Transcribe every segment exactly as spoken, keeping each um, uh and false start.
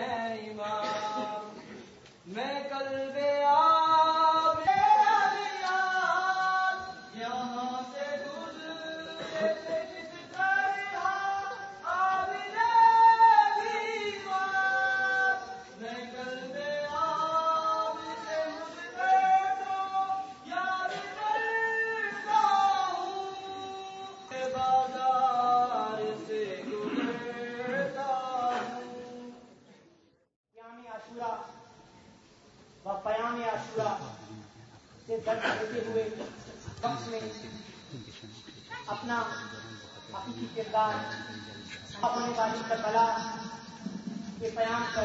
व पयाम आशूरा से दर्द देते हुए वक्त में अपना हकीकी किरदार अपने वाली करबला के बयान कर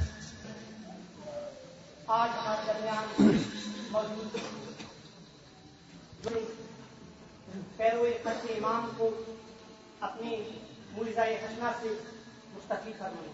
आज हमारे दरमियान मौजूद पैरोए खत इमाम को अपनी मुर्जाए हसना से मुस्तफी फरमाएं।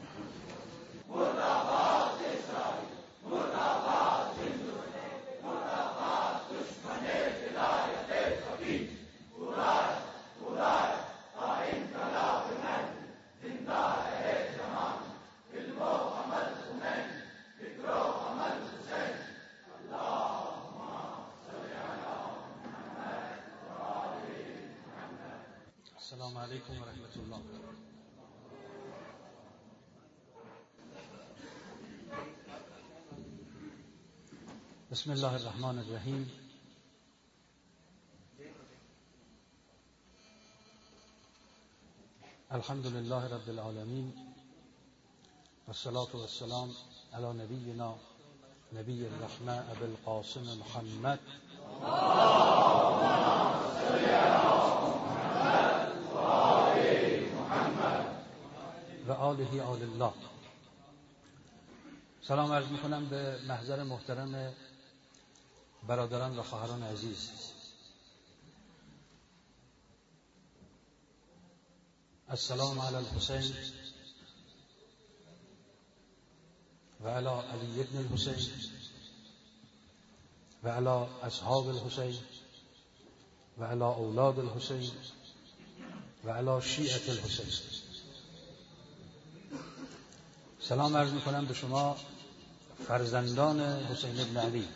मुर्दाबाद इस्राइल, मुर्दाबाद हिंदुस्तान, मुर्दाबाद दुश्मने विलायते कबीर, उराए उराए आ इनकलाब में जिंदा है जहान, इल्मो अमल हुसैन, फिक्रो अमल हुसैन, अल्लाहुम्मा सल्ली अला मुहम्मद व आलि मुहम्मद। अस्सलामु अलैकुम व रहमतुल्लाह। بسم الله الرحمن الرحیم. الحمد لله رب العالمین والصلاة والسلام علی نبینا نبی الرحمة ابی القاسم محمد و آله آل الله. سلام عرض میکنم به محضر محترم برادران و خواهران عزیز. السلام علی الحسین و علی علی ابن الحسین و علی اصحاب الحسین و علی اولاد الحسین و علی شیعة الحسین. سلام عرض میکنم به شما فرزندان حسین ابن علی.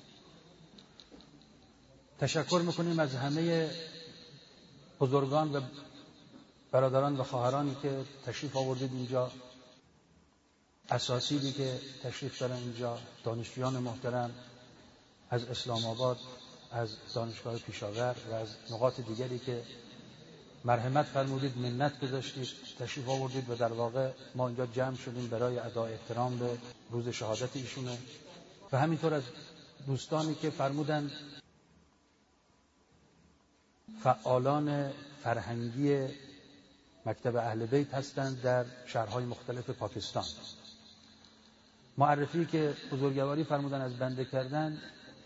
تشکر میکنیم از همه بزرگان و برادران و خواهرانی که تشریف آوردید اینجا، اساتیدی که تشریف دارن اینجا، دانشجویان محترم از اسلام آباد، از دانشگاه پیشاور و از نقاط دیگری که مرحمت فرمودید، منت گذاشتید، تشریف آوردید و در واقع ما اینجا جمع شدیم برای ادای احترام به روز شهادت ایشونه. و همینطور از دوستانی که فرمودن فعالان فرهنگی مکتب اهل بیت هستند در شهرهای مختلف پاکستان. معرفی که بزرگواری فرمودن از بنده کردن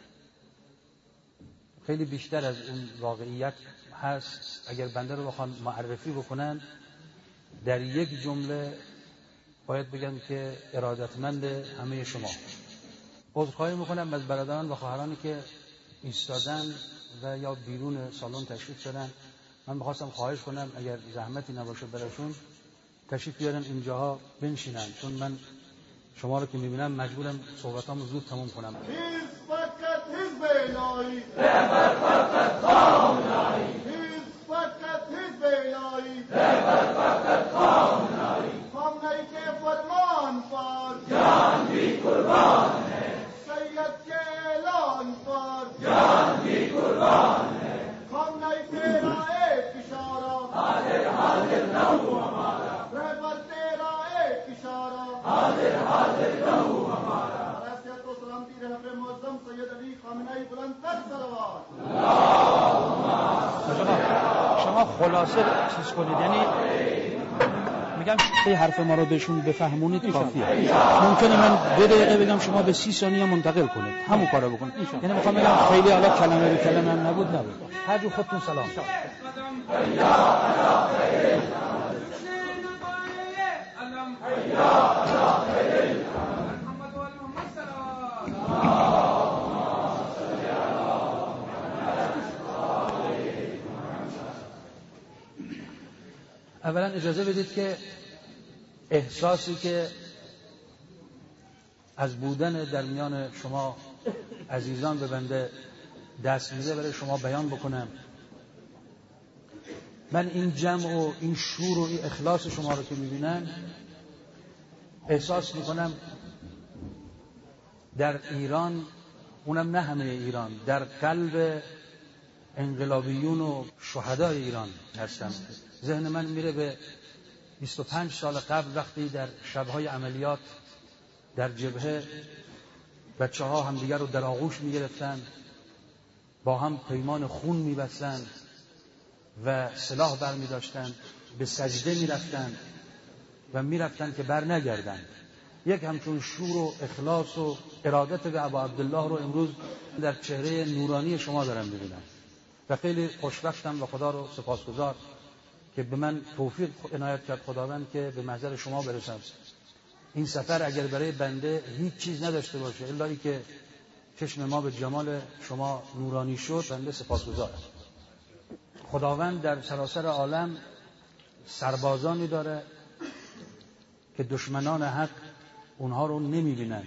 خیلی بیشتر از اون واقعیت هست. اگر بنده رو بخوان معرفی بکنن در یک جمله باید بگم که ارادتمند همه شما. عذرخواهی میکنم از برادران و خواهرانی که ایستادن و یا بیرون سالن تشریف دارن. من می‌خواستم خواهش کنم اگر زحمتی نباشه براشون تشریف بیارن اینجاها بنشینن، چون من شما رو که میبینم مجبورم صحبتامو زود تموم کنم. هیچ فقط حزب الهی رهبر فقط خامنه‌ای، هیچ فقط حزب الهی رهبر فقط خامنه‌ای، خامنه‌ای که فرمان پر جان بھی قربان ہے، سید کے اعلان پر جان بھی قربان ہے، خامنه‌ای تیرا ایک اشارہ حاضر حاضر نہ ہو ہمارا، رہبر تیرا ایک اشارہ حاضر حاضر نہ ہو ہمارا. حیثیت و سلامتی رہبر معظم سید علی خامنه‌ای بلندتر صلوات. شما خلاصه چیز کنید، یعنی میگم این حرف ما رو بهشون بفهمونید کافیه. ممکنه من دو دقیقه بگم شما به سی ثانیه منتقل کنید، همون کارو بکنید. یعنی میخوام بگم خیلی حالا کلمه به کلمه هم نبود نبود. هر جو خودتون سلام. اولا اجازه بدید که احساسی که از بودن در میان شما عزیزان به بنده دست میده برای شما بیان بکنم. من این جمع و این شور و این اخلاص شما رو که میبینم احساس میکنم در ایران، اونم نه همه ایران، در قلب انقلابیون و شهدای ایران هستم. ذهن من میره به بیست و پنج سال قبل وقتی در شبهای عملیات در جبهه بچه ها همدیگر رو در آغوش میگرفتن، با هم پیمان خون میبستن و سلاح بر میداشتن، به سجده میرفتن و میرفتن که بر نگردن. یک همچون شور و اخلاص و ارادت به ابا عبدالله رو امروز در چهره نورانی شما دارم میبینم و خیلی خوشبختم و خدا رو سپاسگزار که به من توفیق عنایت کرد خداوند که به محضر شما برسم. این سفر اگر برای بنده هیچ چیز نداشته باشه الا ای که چشم ما به جمال شما نورانی شد، بنده سپاسگزارم. خداوند در سراسر عالم سربازانی داره که دشمنان حق اونها رو نمیبینن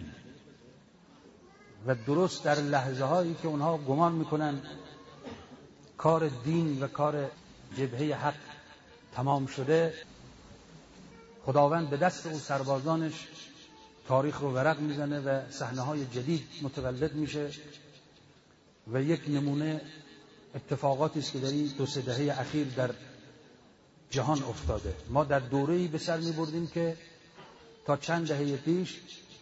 و درست در لحظه هایی که اونها گمان میکنن کار دین و کار جبهه حق تمام شده، خداوند به دست اون سربازانش تاریخ رو ورق میزنه و صحنه های جدید متولد میشه و یک نمونه اتفاقاتی است که در این دو سه دهه اخیر در جهان افتاده. ما در دوره‌ای به سر میبردیم که تا چند دهه پیش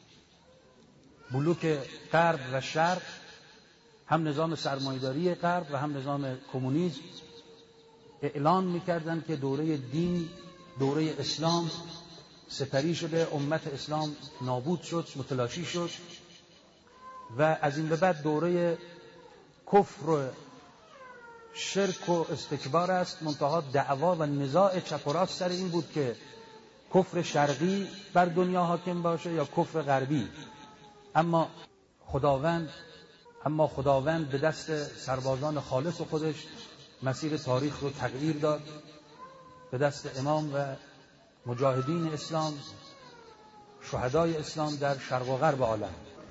بلوک غرب و شرق، هم نظام سرمایه‌داری غرب و هم نظام کمونیسم، اعلان میکردند که دوره دین، دوره اسلام سپری شده، امت اسلام نابود شد، متلاشی شد و از این به بعد دوره کفر و شرک و استکبار است. منتها دعوا و نزاع چپ و راست سر این بود که کفر شرقی بر دنیا حاکم باشه یا کفر غربی. اما خداوند اما خداوند به دست سربازان خالص خودش مسیر تاریخ رو تغییر داد، به دست امام و مجاهدین اسلام، شهدای اسلام در شرق و غرب عالم.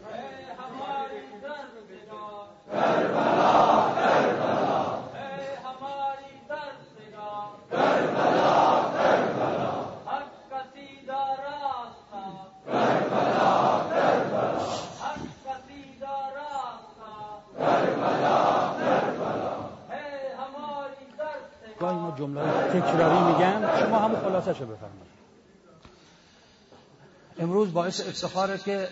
گاهی ما جمله تکراری میگم، شما همون خلاصه‌شو بفرمایید. امروز باعث افتخاره که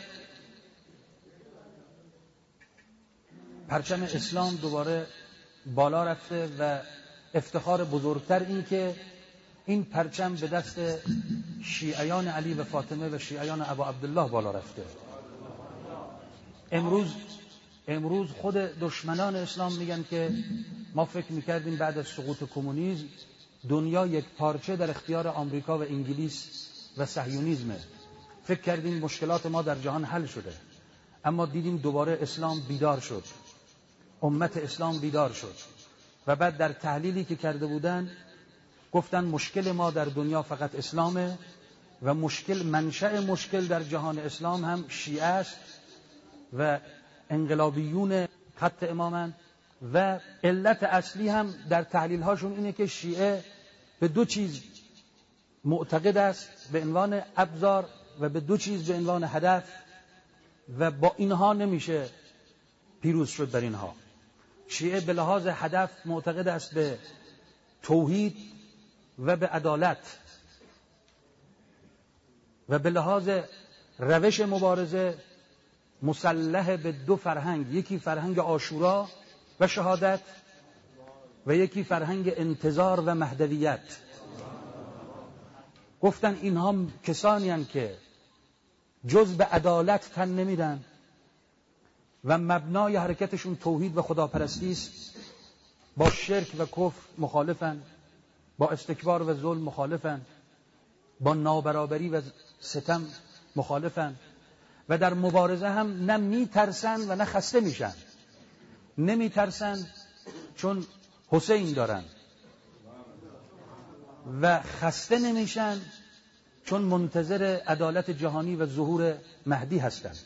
پرچم اسلام دوباره بالا رفته و افتخار بزرگتر این که این پرچم به دست شیعیان علی و فاطمه و شیعیان ابا عبدالله بالا رفته. امروز امروز خود دشمنان اسلام میگن که ما فکر میکردیم بعد از سقوط کمونیسم دنیا یک پارچه در اختیار آمریکا و انگلیس و صهیونیسمه، فکر کردیم مشکلات ما در جهان حل شده، اما دیدیم دوباره اسلام بیدار شد، امت اسلام بیدار شد و بعد در تحلیلی که کرده بودن گفتن مشکل ما در دنیا فقط اسلامه و مشکل منشأ مشکل در جهان اسلام هم شیعه است و انقلابیون خط امامن و علت اصلی هم در تحلیل هاشون اینه که شیعه به دو چیز معتقد است به عنوان ابزار و به دو چیز به عنوان هدف و با اینها نمیشه پیروز شد بر اینها. شیعه به لحاظ هدف معتقد است به توحید و به عدالت و به لحاظ روش مبارزه مسلح به دو فرهنگ، یکی فرهنگ عاشورا و شهادت و یکی فرهنگ انتظار و مهدویت. گفتن اینها کسانی هستند که جز به عدالت تن نمیدن و مبنای حرکتشون توحید و خداپرستی است، با شرک و کفر مخالفن، با استکبار و ظلم مخالفن، با نابرابری و ستم مخالفن و در مبارزه هم نه میترسن و نه خسته میشن. نمیترسن چون حسین دارن و خسته نمیشن چون منتظر عدالت جهانی و ظهور مهدی هستند.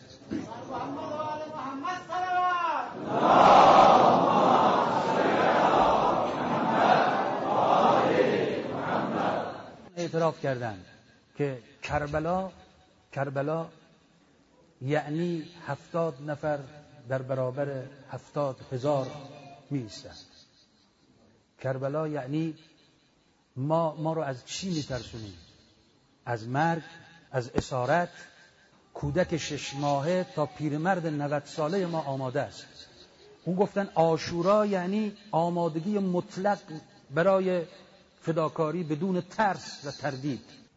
اعتراف کردند که کربلا کربلا یعنی هفتاد نفر در برابر هفتاد هزار می ایستند. کربلا یعنی ما ما رو از چی می ترسونیم؟ از مرگ، از اسارت. کودک شش ماهه تا پیرمرد نود ساله ما آماده است. اون گفتن عاشورا یعنی آمادگی مطلق برای فداکاری بدون ترس و تردید.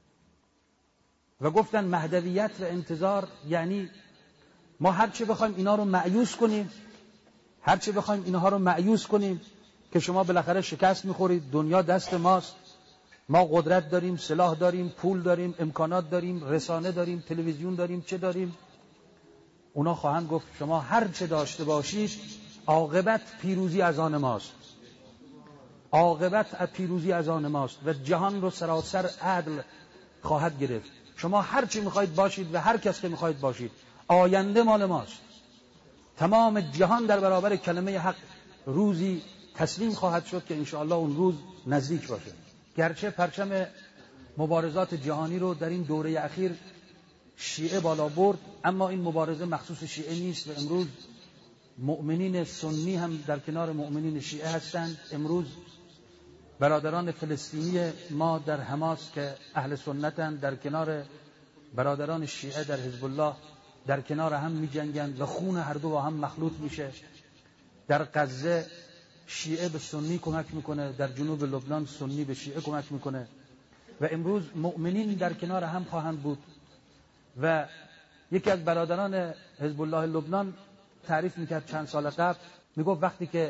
و گفتن مهدویت و انتظار یعنی ما هرچه بخوایم اینا رو مأیوس کنیم، هرچه بخوایم اینها رو مأیوس کنیم که شما بالاخره شکست میخورید، دنیا دست ماست، ما قدرت داریم، سلاح داریم، پول داریم، امکانات داریم، رسانه داریم، تلویزیون داریم، چه داریم؟ اونا خواهند گفت شما هر چه داشته باشید عاقبت پیروزی از آن ماست، عاقبت پیروزی از آن ماست و جهان رو سراسر عدل خواهد گرفت. شما هر چی میخواید باشید و هر کس که میخواید باشید، آینده مال ماست. تمام جهان در برابر کلمه حق روزی تسلیم خواهد شد که انشاءالله اون روز نزدیک باشه. گرچه پرچم مبارزات جهانی رو در این دوره اخیر شیعه بالا برد، اما این مبارزه مخصوص شیعه نیست و امروز مؤمنین سنی هم در کنار مؤمنین شیعه هستند. امروز برادران فلسطینی ما در حماس که اهل سنتند در کنار برادران شیعه در حزب الله در کنار هم می جنگند و خون هر دو با هم مخلوط میشه. در غزه شیعه به سنی کمک میکنه، در جنوب لبنان سنی به شیعه کمک میکنه و امروز مؤمنین در کنار هم خواهند بود. و یکی از برادران حزب الله لبنان تعریف میکرد چند سال قبل، میگفت وقتی که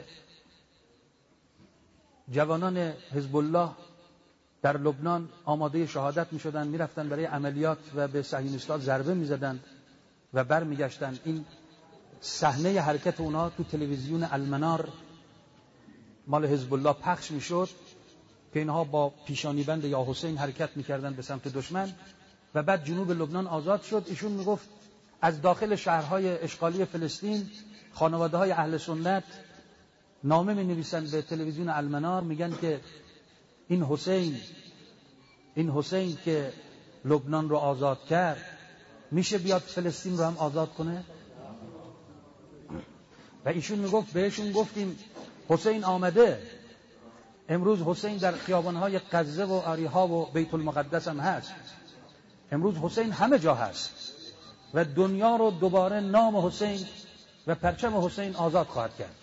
جوانان حزب الله در لبنان آماده شهادت میشدن، میرفتن برای عملیات و به صهیونیست‌ها ضربه میزدند و برمیگشتن، این صحنه حرکت اونا تو تلویزیون المنار مال حزب الله پخش میشد که اینها با پیشانیبند یا حسین حرکت میکردن به سمت دشمن و بعد جنوب لبنان آزاد شد. ایشون میگفت از داخل شهرهای اشغالی فلسطین خانواده های اهل سنت نامه می نویسن به تلویزیون المنار، میگن که این حسین این حسین که لبنان رو آزاد کرد میشه بیاد فلسطین رو هم آزاد کنه؟ و ایشون میگفت بهشون گفتیم حسین آمده، امروز حسین در خیابانهای غزه و اریحا و بیت المقدس هم هست، امروز حسین همه جا هست و دنیا رو دوباره نام حسین و پرچم حسین آزاد خواهد کرد.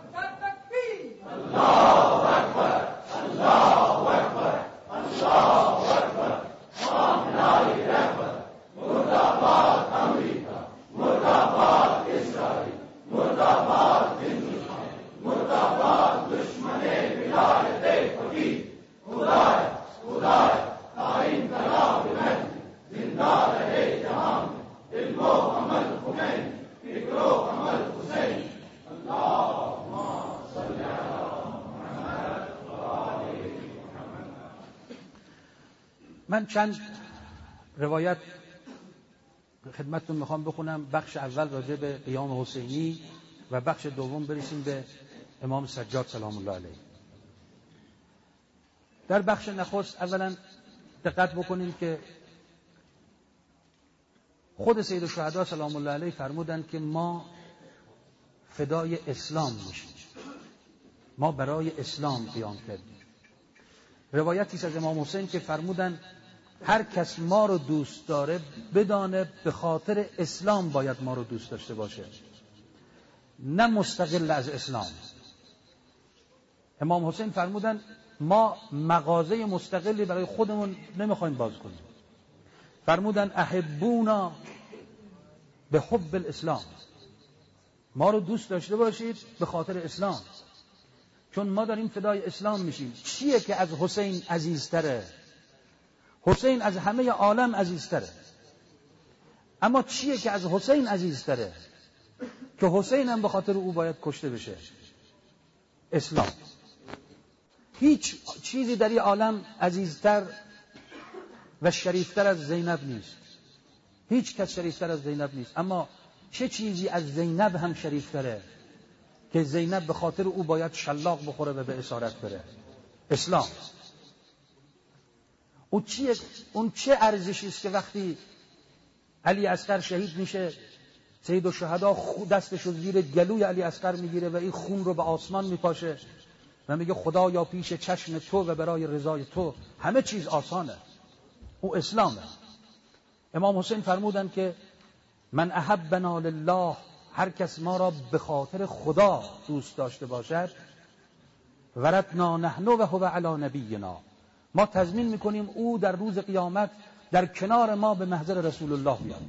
الله اکبر، الله اکبر، الله اکبر، خامنه‌ای رهبر، مرداباد امریکا، مرداباد اسرائیل، مرداباد هندوستان، مرداباد دشمن ولایت فقیه، خدایا خدایا تا انقلاب مهدی زنده رهه جهان، علم و عمل خمینی، فکر و عمل حسین. اللهم صل علی محمد و آل محمد. من چند روایت خدمتتون میخوام بخونم. بخش اول راجع به قیام حسینی و بخش دوم برسیم به امام سجاد سلام الله علیه. در بخش نخست اولا دقت بکنیم که خود سید الشهدا سلام الله علیه فرمودند که ما فدای اسلام میشیم، ما برای اسلام قیام کردیم. روایتی از امام حسین که فرمودند هر کس ما رو دوست داره بدانه به خاطر اسلام باید ما رو دوست داشته باشه، نه مستقل از اسلام. امام حسین فرمودند ما مغازه مستقلی برای خودمون نمیخوایم باز کنیم. فرمودند احبونا به حب الاسلام، ما رو دوست داشته باشید به خاطر اسلام، چون ما داریم فدای اسلام میشیم. چیه که از حسین عزیزتره؟ حسین از همه عالم عزیزتره، اما چیه که از حسین عزیزتره که حسین هم به خاطر او باید کشته بشه؟ اسلام. هیچ چیزی در این عالم عزیزتر و شریفتر از زینب نیست. هیچ کس شریفتر از زینب نیست. اما چه چیزی از زینب هم شریفتره که زینب به خاطر او باید شلاق بخوره و به اسارت بره؟ اسلام. اون چیه؟ اون چه ارزشی است که وقتی علی اصغر شهید میشه، سید الشهدا دستش رو زیر گلوی علی اصغر میگیره و این خون رو به آسمان میپاشه و میگه خدایا پیش چشم تو و برای رضای تو همه چیز آسانه. او اسلامه. امام حسین فرمودن که من احبنا لله، هر کس ما را به خاطر خدا دوست داشته باشد، ورتنا نحن و هو علی نبینا، ما تضمین میکنیم او در روز قیامت در کنار ما به محضر رسول الله بیاد.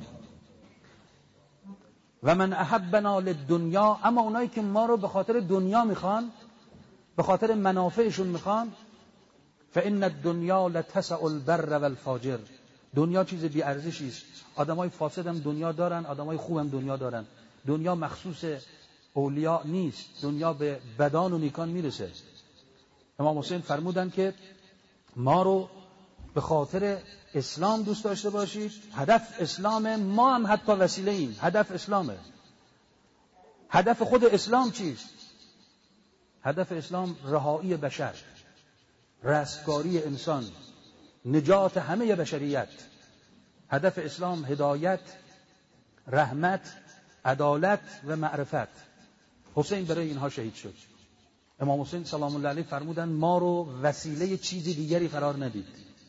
و من احبنا للدنیا، اما اونایی که ما رو به خاطر دنیا میخوان، به خاطر منافعشون میخوان، فان الدنیا لتسع البر والفاجر، دنیا چیز بی ارزشی است. آدمای فاسد هم دنیا دارن، آدمای خوب هم دنیا دارن. دنیا مخصوص اولیاء نیست، دنیا به بدان و نیکان میرسه. امام حسین فرمودن که ما رو به خاطر اسلام دوست داشته باشید. هدف اسلامه، ما هم حتی وسیله ایم. هدف اسلامه. هدف خود اسلام چیست؟ هدف اسلام رهایی بشر، رستگاری انسان، نجات همه بشریت. هدف اسلام هدایت، رحمت، عدالت و معرفت. حسین برای اینها شهید شد. امام حسین سلام الله علیه فرمودن ما رو وسیله چیزی دیگری قرار ندید.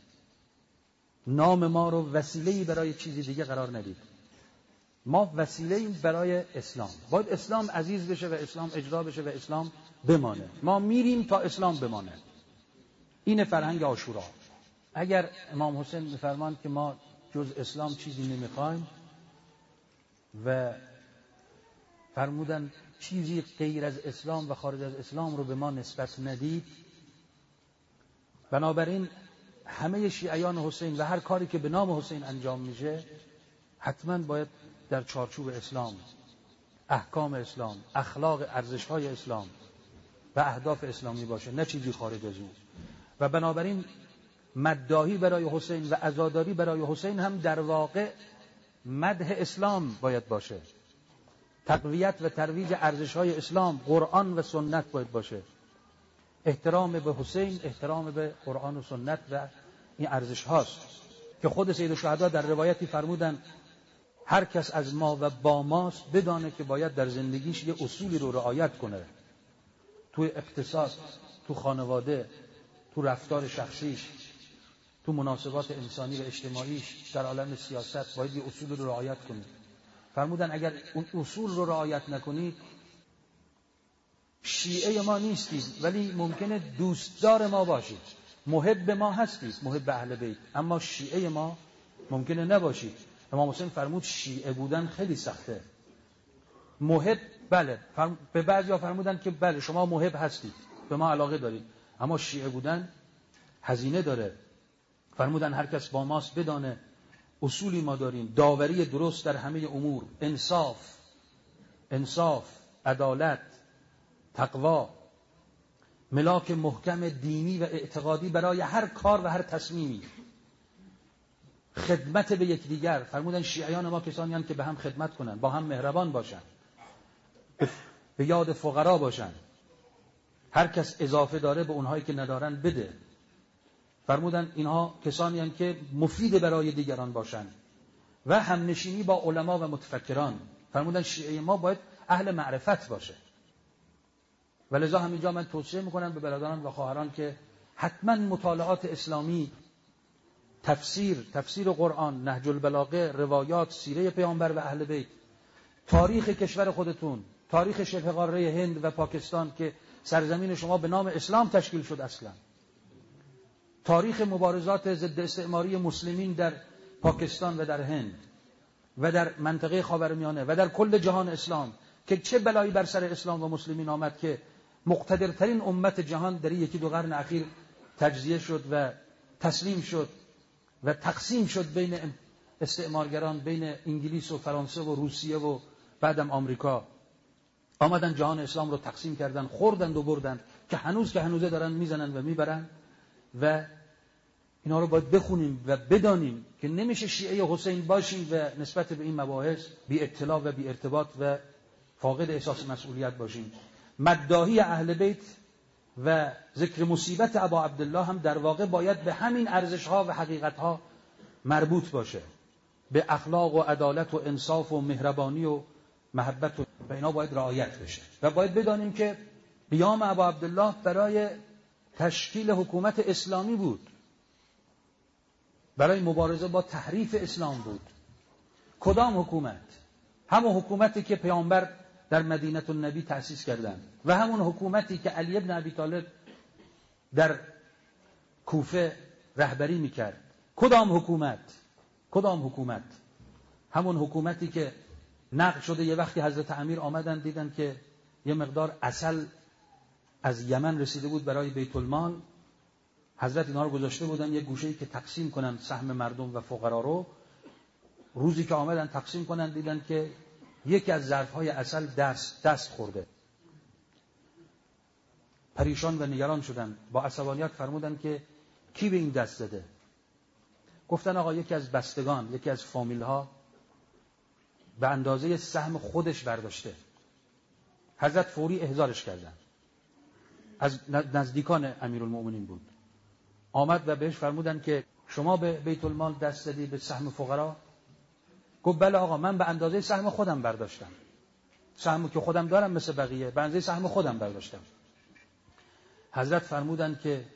نام ما رو وسیله‌ای برای چیزی دیگه قرار ندید. ما وسیله‌ای برای اسلام. باید اسلام عزیز بشه و اسلام اجرا بشه و اسلام بمانه. ما میریم تا اسلام بمانه. این فرهنگ عاشورا. اگر امام حسین میفرمان که ما جز اسلام چیزی نمیخوایم و فرمودن چیزی غیر از اسلام و خارج از اسلام رو به ما نسبت ندید، بنابراین همه شیعیان حسین و هر کاری که به نام حسین انجام میشه حتما باید در چارچوب اسلام، احکام اسلام، اخلاق، ارزش‌های اسلام و اهداف اسلامی باشه، نه چیزی خارج از اون. و بنابراین مداحی برای حسین و عزاداری برای حسین هم در واقع مدح اسلام باید باشه. تقویت و ترویج ارزش‌های اسلام، قرآن و سنت باید باشه. احترام به حسین، احترام به قرآن و سنت و این ارزش هاست که خود سید الشهدا در روایتی فرمودن هر کس از ما و با ماست بدانه که باید در زندگیش یه اصولی رو رعایت کنه. تو اقتصاد، تو خانواده، تو رفتار شخصیش، تو مناسبات انسانی و اجتماعیش، در عالم سیاست باید یه اصول رو رعایت کنه. فرمودن اگر اون اصول رو رعایت نکنید شیعه ما نیستید، ولی ممکنه دوستدار ما باشید، محب ما هستید، محب اهل بیت، اما شیعه ما ممکنه نباشید. امام حسین فرمود شیعه بودن خیلی سخته. محب بله، فرم... به بعضیا فرمودن که بله شما محب هستید، به ما علاقه دارید، اما شیعه بودن هزینه داره. فرمودن هر کس با ماست بدانه اصولی ما داریم، داوری درست در همه امور، انصاف، انصاف، عدالت، تقوا، ملاک محکم دینی و اعتقادی برای هر کار و هر تصمیمی، خدمت به یکدیگر. فرمودن شیعیان ما کسانی هستند که به هم خدمت کنن، با هم مهربان باشن، به یاد فقرا باشن، هر کس اضافه داره به اونهایی که ندارن بده. فرمودن اینها کسانی هستند که مفید برای دیگران باشن و همنشینی با علما و متفکران. فرمودن شیعه ما باید اهل معرفت باشه. ولذا همینجا من توصیه میکنم به برادران و خواهران که حتما مطالعات اسلامی، تفسیر، تفسیر قرآن، نهج البلاغه، روایات، سیره پیامبر و اهل بیت، تاریخ کشور خودتون، تاریخ شبه قاره هند و پاکستان که سرزمین شما به نام اسلام تشکیل شد اصلا، تاریخ مبارزات ضد استعماری مسلمین در پاکستان و در هند و در منطقه خاورمیانه و در کل جهان اسلام که چه بلایی بر سر اسلام و مسلمین آمد که مقتدرترین امت جهان در یکی دو قرن اخیر تجزیه شد و تسلیم شد و تقسیم شد بین استعمارگران، بین انگلیس و فرانسه و روسیه و بعدم آمریکا. آمدن جهان اسلام رو تقسیم کردن، خوردند و بردند که هنوز که هنوزه دارن میزنن و میبرن و اینا رو باید بخونیم و بدانیم که نمیشه شیعه حسین باشیم و نسبت به این مباحث بی اطلاع و بی ارتباط و فاقد احساس مسئولیت باشیم. مداحی اهل بیت و ذکر مصیبت ابا عبدالله هم در واقع باید به همین ارزش‌ها و حقیقت‌ها مربوط باشه، به اخلاق و عدالت و انصاف و مهربانی و محبت و, و اینا باید رعایت بشه و باید بدانیم که قیام ابا عبدالله برای تشکیل حکومت اسلامی بود، برای مبارزه با تحریف اسلام بود. کدام حکومت؟ همون حکومتی که پیامبر در مدینه النبی تأسیس کردند و همون حکومتی که علی ابن ابی طالب در کوفه رهبری میکرد. کدام حکومت؟ کدام حکومت؟ همون حکومتی که نقل شده یه وقتی حضرت امیر آمدن دیدن که یه مقدار عسل از یمن رسیده بود برای بیت المال، حضرت اینا رو گذاشته بودن یه گوشه‌ای که تقسیم کنن سهم مردم و فقرا رو. روزی که آمدن تقسیم کنن دیدن که یکی از ظرف‌های عسل دست دست خورده. پریشان و نگران شدن، با عصبانیت فرمودن که کی به این دست زده؟ گفتن آقا یکی از بستگان، یکی از فامیل‌ها به اندازه سهم خودش برداشته. حضرت فوری احضارش کردن. از نزدیکان امیرالمؤمنین بود. آمد و بهش فرمودن که شما به بیت المال دست زدی، به سهم فقرا؟ گفت بله آقا، من به اندازه سهم خودم برداشتم. سهمی که خودم دارم مثل بقیه، به اندازه سهم خودم برداشتم. حضرت فرمودن که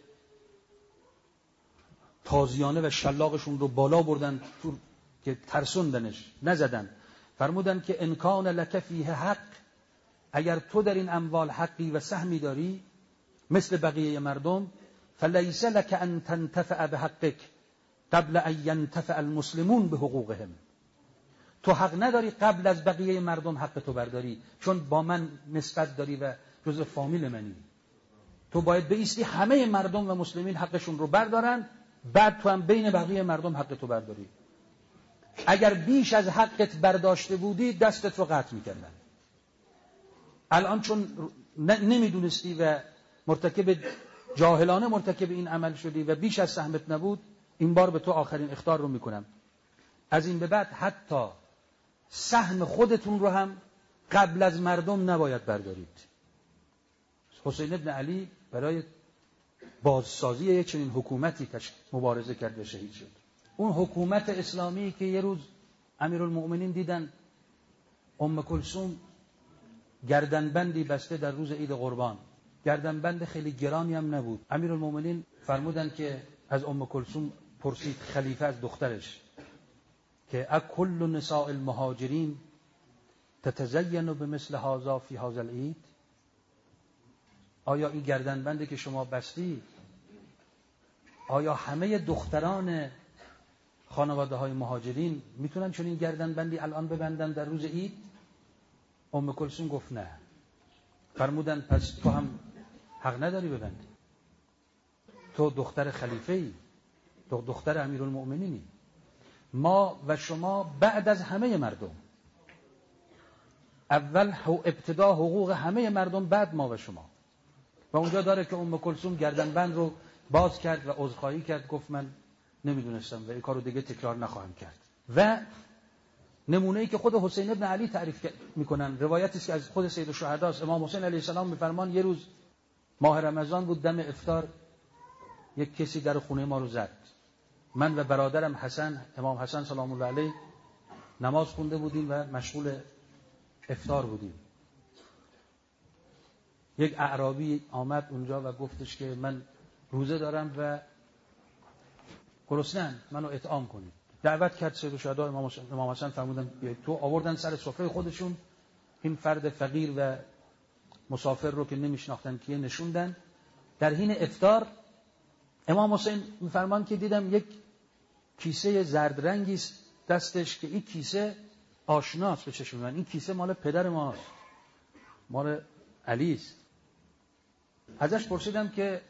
تازیانه و شلاقشون رو بالا بردن که ترسوندنش، نزدن. فرمودن که ان کان لک فیه حق، اگر تو در این اموال حقی و سهمی داری مثل بقیه مردم، فلیس لک ان تنتفع بحقک قبل ان ینتفع المسلمون بحقوقهم. تو حق نداری قبل از بقیه مردم حق تو برداری، چون با من نسبت داری و جزء فامیل منی. تو باید بایستی همه مردم و مسلمین حقشون رو بردارن، بعد تو هم بین بقیه مردم حق تو برداری. اگر بیش از حقت برداشته بودی دستت رو قطع میکردن. الان چون نمیدونستی و مرتکب جاهلانه مرتکب این عمل شدی و بیش از سهمت نبود، این بار به تو آخرین اخطار رو میکنم. از این به بعد حتی سهم خودتون رو هم قبل از مردم نباید بردارید. حسین ابن علی برای بازسازی یک چنین حکومتی مبارزه کرد و شهید شد. اون حکومت اسلامی که یه روز امیرالمؤمنین دیدن ام کلثوم گردنبندی بسته در روز عید قربان، گردنبند خیلی گرانی هم نبود. امیرالمؤمنین فرمودن که از ام کلثوم پرسید خلیفه از دخترش که اکل نساء المهاجرین تتزین بمثل هذا فی هذا العید؟ آیا این گردنبندی که شما بستی، آیا همه دختران خانواده های مهاجرین میتونن چون این گردنبندی الان ببندن در روز عید؟ ام کلثوم گفت نه. فرمودن پس تو هم حق نداری ببندی، تو دختر خلیفه ای، تو دختر امیرالمؤمنینی. ما و شما بعد از همه مردم، اول ابتدا حقوق همه مردم، بعد ما و شما. و اونجا داره که ام کلثوم گردنبند رو باز کرد و عذرخواهی کرد، گفت من نمیدونستم و این کارو دیگه تکرار نخواهم کرد. و نمونه‌ای که خود حسین ابن علی تعریف میکنن، روایتی که از خود سید الشهدا است. امام حسین علیه السلام میفرمان یه روز ماه رمضان بود، دم افطار یک کسی در خونه ما رو زد. من و برادرم حسن، امام حسن سلام الله علیه، نماز خونده بودیم و مشغول افطار بودیم. یک اعرابی آمد اونجا و گفتش که من روزه دارم و گرسنه‌ام، منو اطعام کنید. دعوت کرد سید الشهدا امام حسن، فرمودن تو، آوردن سر سفره خودشون این فرد فقیر و مسافر رو که نمیشناختن کیه نشوندن. در حین افطار امام حسین میفرمان که دیدم یک کیسه زرد رنگی است دستش، که این کیسه آشناست به چشم من، این کیسه مال پدر ماست، مال علی است. ازش پرسیدم که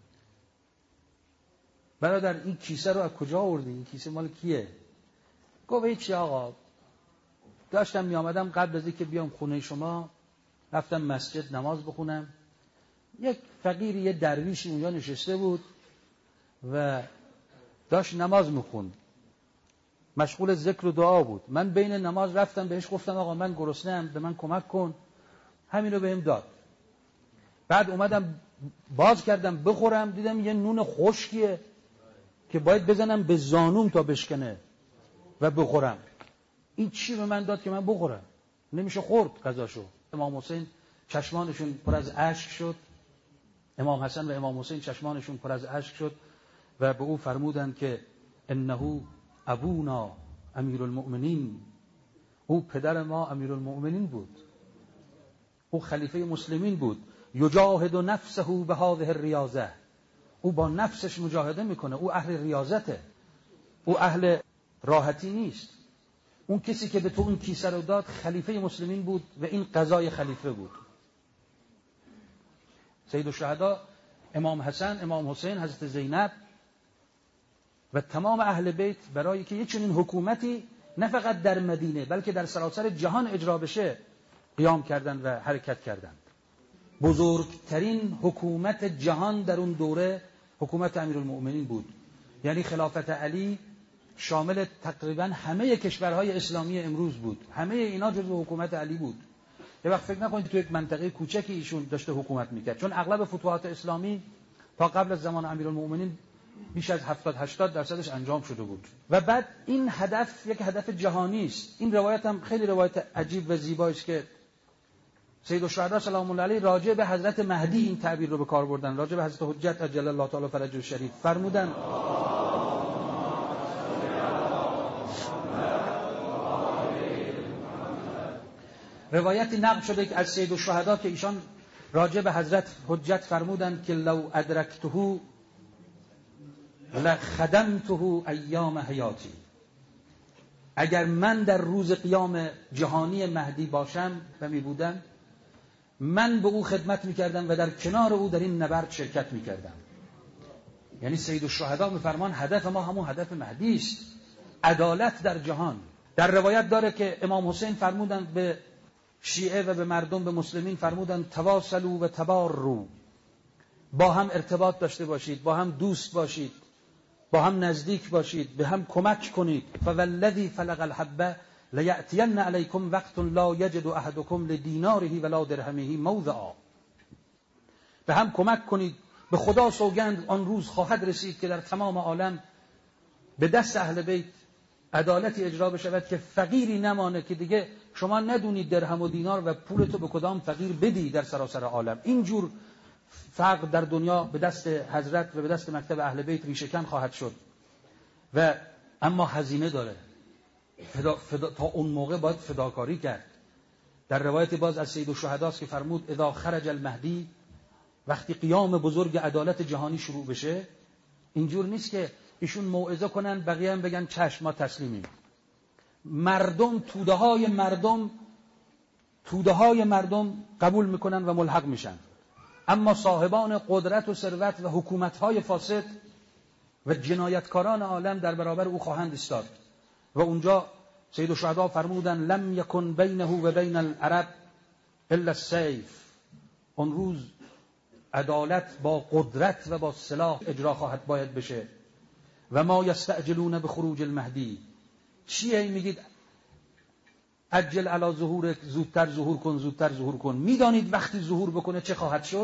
برادر این کیسه رو از کجا آوردی؟ این کیسه مال کیه؟ گفت هیچی آقا، داشتم می آمدم قبل از اینکه بیام خونه شما رفتم مسجد نماز بخونم، یک فقیری، یه درویشی اونجا نشسته بود و داشت نماز میخوند، مشغول ذکر و دعا بود. من بین نماز رفتم بهش گفتم آقا من گرسنه‌ام، به من کمک کن. همین رو بهم داد. بعد اومدم باز کردم بخورم، دیدم یه نون خشکیه که باید بزنم به زانوم تا بشکنه و بخورم. این چی به من داد که من بخورم؟ نمیشه خورد غذاشو. امام حسین چشمانشون پر از اشک شد، امام حسن و امام حسین چشمانشون پر از اشک شد و به او فرمودند که انه ابونا امیرالمؤمنین، او پدر ما امیرالمؤمنین بود، او خلیفه مسلمین بود. یجاهد نفسه به هذه الریاضه، او با نفسش مجاهده میکنه، او اهل ریاضته، او اهل راحتی نیست. اون کسی که به تو اون کیسه رو داد خلیفه مسلمین بود و این قضای خلیفه بود. سید الشهدا امام حسن، امام حسین، حضرت زینب و تمام اهل بیت برای که یک چنین حکومتی نه فقط در مدینه بلکه در سراسر جهان اجرا بشه قیام کردند و حرکت کردند. بزرگترین حکومت جهان در اون دوره حکومت امیرالمؤمنین بود. یعنی خلافت علی شامل تقریبا همه کشورهای اسلامی امروز بود. همه اینا جزو حکومت علی بود. یه وقت فکر نکنید تو یک منطقه کوچکی ایشون داشته حکومت میکرد، چون اغلب فتوحات اسلامی تا قبل از زمان امیرالمؤمنین بیش از هفتاد هشتاد درصدش انجام شده بود. و بعد این هدف یک هدف جهانی است. این روایت هم خیلی روایت عجیب و زیبایی است که سید الشهدا سلام الله علیه راجع به حضرت مهدی این تعبیر رو به کار بردن، راجع به حضرت حجت عجل الله تعالی فرجه الشریف فرمودن روایتی نقل شده از سید الشهدا که ایشان راجع به حضرت حجت فرمودند که لو ادرکته لخدمته ایام حیاتی، اگر من در روز قیام جهانی مهدی باشم و می بودم من به او خدمت می کردم و در کنار او در این نبرد شرکت می کردم. یعنی سید الشهدا می فرمان هدف ما همون هدف مهدی است، عدالت در جهان. در روایت داره که امام حسین فرمودند به شیعه و به مردم، به مسلمین فرمودند تواصلوا و تباروا، با هم ارتباط داشته باشید، با هم دوست باشید، با هم نزدیک باشید، به هم کمک کنید. فوالذی فلق الحبه لیأتین علیکم وقت لا یجد احدکم لدیناره ولا درهمه موضعا. به هم کمک کنید. به خدا سوگند آن روز خواهد رسید که در تمام عالم به دست اهل بیت عدالتی اجرا بشود که فقیری نمانه که دیگه شما ندونید درهم و دینار و پولتو به کدام فقیر بدی در سراسر عالم. اینجور فقر در دنیا به دست حضرت و به دست مکتب اهل بیت ریشه‌کن خواهد شد و اما هزینه داره. فدا فدا تا اون موقع باید فداکاری کرد. در روایت باز از سید الشهدا است که فرمود اذا خرج المهدی، وقتی قیام بزرگ عدالت جهانی شروع بشه، اینجور نیست که ایشون موعظه کنن بقیه هم بگن چشم ما تسلیمیم. مردم توده های مردم توده های مردم قبول میکنن و ملحق میشن، اما صاحبان قدرت و ثروت و حکومت‌های فاسد و جنایتکاران عالم در برابر او خواهند ایستاد. و اونجا سید الشهدا فرمودن لم یکن بینه و بین العرب الا السیف، اون روز عدالت با قدرت و با سلاح اجرا خواهد باید بشه. و ما یستعجلون بخروج المهدی، چیه میگید عجل علی ظهور، زودتر ظهور کن، زودتر ظهور کن. میدانید وقتی ظهور بکنه چه خواهد شد؟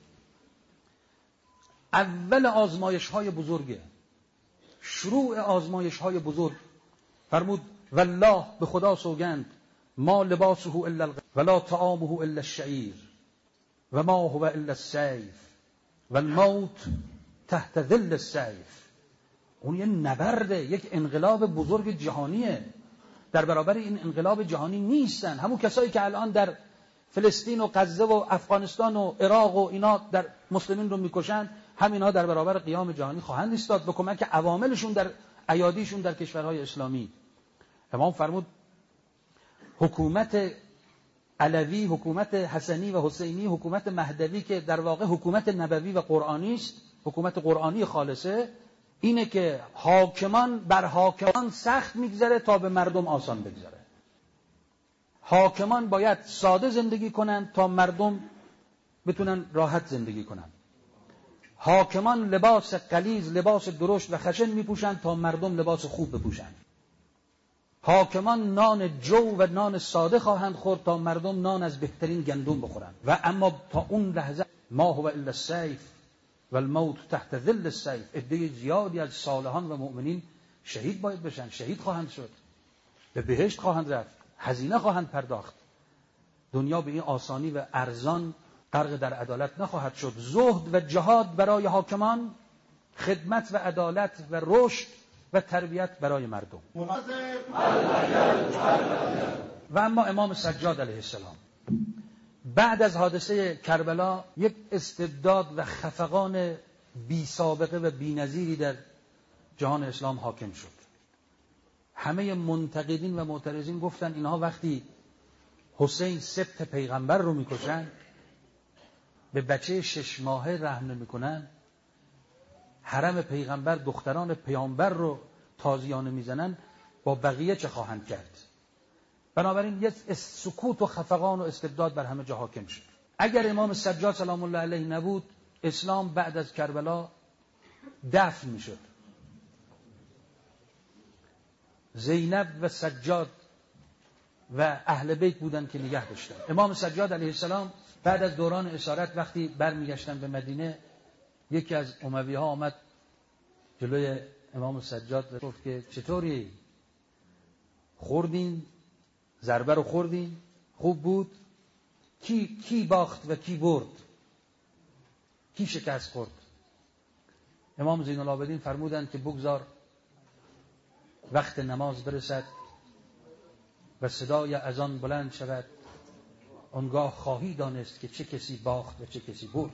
اول آزمایش های بزرگه، شروع آزمایش های بزرگ. فرمود والله، به خدا سوگند، ما لباسه الا الغ ولا طعامه الا الشعیر و ما هو الا السیف و الموت تحت ظل السیف. اون یه نبرده، یک انقلاب بزرگ جهانیه. در برابر این انقلاب جهانی نیستن همون کسایی که الان در فلسطین و غزه و افغانستان و عراق و اینا در مسلمین رو میکشن، همینا در برابر قیام جهانی خواهند ایستاد به کمک عواملشون در ایادیشون در کشورهای اسلامی. امام فرمود حکومت علوی، حکومت حسنی و حسینی، حکومت مهدوی که در واقع حکومت نبوی و قرآنی است، حکومت قرآنی خالصه، اینه که حاکمان بر حاکمان سخت میگذره تا به مردم آسان بگذره. حاکمان باید ساده زندگی کنن تا مردم بتونن راحت زندگی کنن. حاکمان لباس غلیظ، لباس درشت و خشن میپوشند تا مردم لباس خوب بپوشند. حاکمان نان جو و نان ساده خواهند خورد تا مردم نان از بهترین گندم بخورند. و اما تا اون لحظه ما هو الا السیف و الموت تحت ظل السیف. عده زیادی از صالحان و مؤمنین شهید باید بشن، شهید خواهند شد، به بهشت خواهند رفت، هزینه خواهند پرداخت. دنیا به این آسانی و ارزان غرق در عدالت نخواهد شد. زهد و جهاد برای حاکمان، خدمت و عدالت و رشد و تربیت برای مردم. و اما امام سجاد علیه السلام بعد از حادثه کربلا یک استبداد و خفقان بی سابقه و بی نظیری در جهان اسلام حاکم شد. همه منتقدین و معترضین گفتن اینها وقتی حسین سبط پیغمبر رو میکشن، به بچه شش ماهه رحم نمیکنن، حرم پیغمبر دختران پیامبر رو تازیانه میزنن، با بقیه چه خواهند کرد؟ بنابراین یک سکوت و خفقان و استبداد بر همه جا حاکم شد. اگر امام سجاد سلام الله علیه نبود، اسلام بعد از کربلا دفن میشد. زینب و سجاد و اهل بیت بودن که نگه داشتن. امام سجاد علیه السلام بعد از دوران اسارت وقتی برمیگشتن به مدینه، یکی از امویه ها آمد جلوی امام سجاد و گفت که چطوری؟ خوردین؟ ضربه رو خوردین؟ خوب بود؟ کی کی باخت و کی برد؟ کی شکست خورد؟ امام زین العابدین فرمودند که بگذار وقت نماز برسد و صدای اذان بلند شود، آنگاه خواهی دانست که چه کسی باخت و چه کسی برد.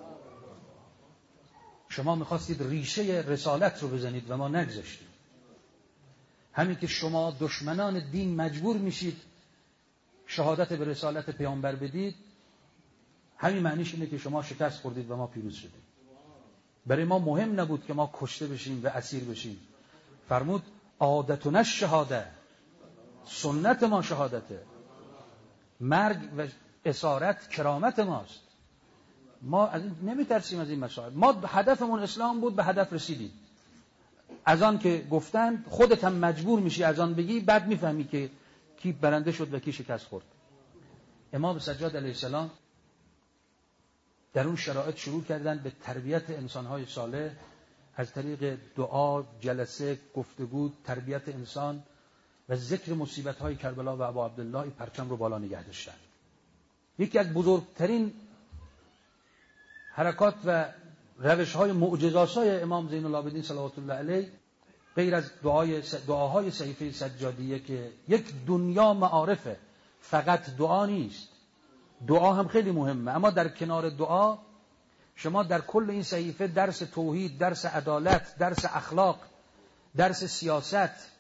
شما میخواستید ریشه رسالت رو بزنید و ما نگذاشتیم. همین که شما دشمنان دین مجبور میشید شهادت به رسالت پیامبر بدید، همین معنیش اینه که شما شکست خوردید و ما پیروز شدیم. برای ما مهم نبود که ما کشته بشیم و اسیر بشیم. فرمود عادتنا الشهاده، سنت ما شهادته، مرگ و اسارت کرامت ماست. ما از این نمیترسیم، از این مسائل. ما هدفمون اسلام بود، به هدف رسیدیم. از آن که گفتند خودت هم مجبور میشی از آن بگی، بعد میفهمی که کی برنده شد و کی شکست خورد. امام سجاد علیه السلام در اون شرایط شروع کردن به تربیت انسانهای صالح از طریق دعا، جلسه، گفتگو، تربیت انسان و ذکر مصیبت‌های کربلا و ابا عبدالله پرچم رو بالا نگه داشتن. یکی از بزرگترین حرکات و روش‌های معجزه‌آسای امام زین العابدین صلوات الله علیه، غیر از دعای دعاهای صحیفه سجادیه که یک دنیا معارفه، فقط دعا نیست، دعا هم خیلی مهمه، اما در کنار دعا شما در کل این صحیفه درس توحید، درس عدالت، درس اخلاق، درس سیاست،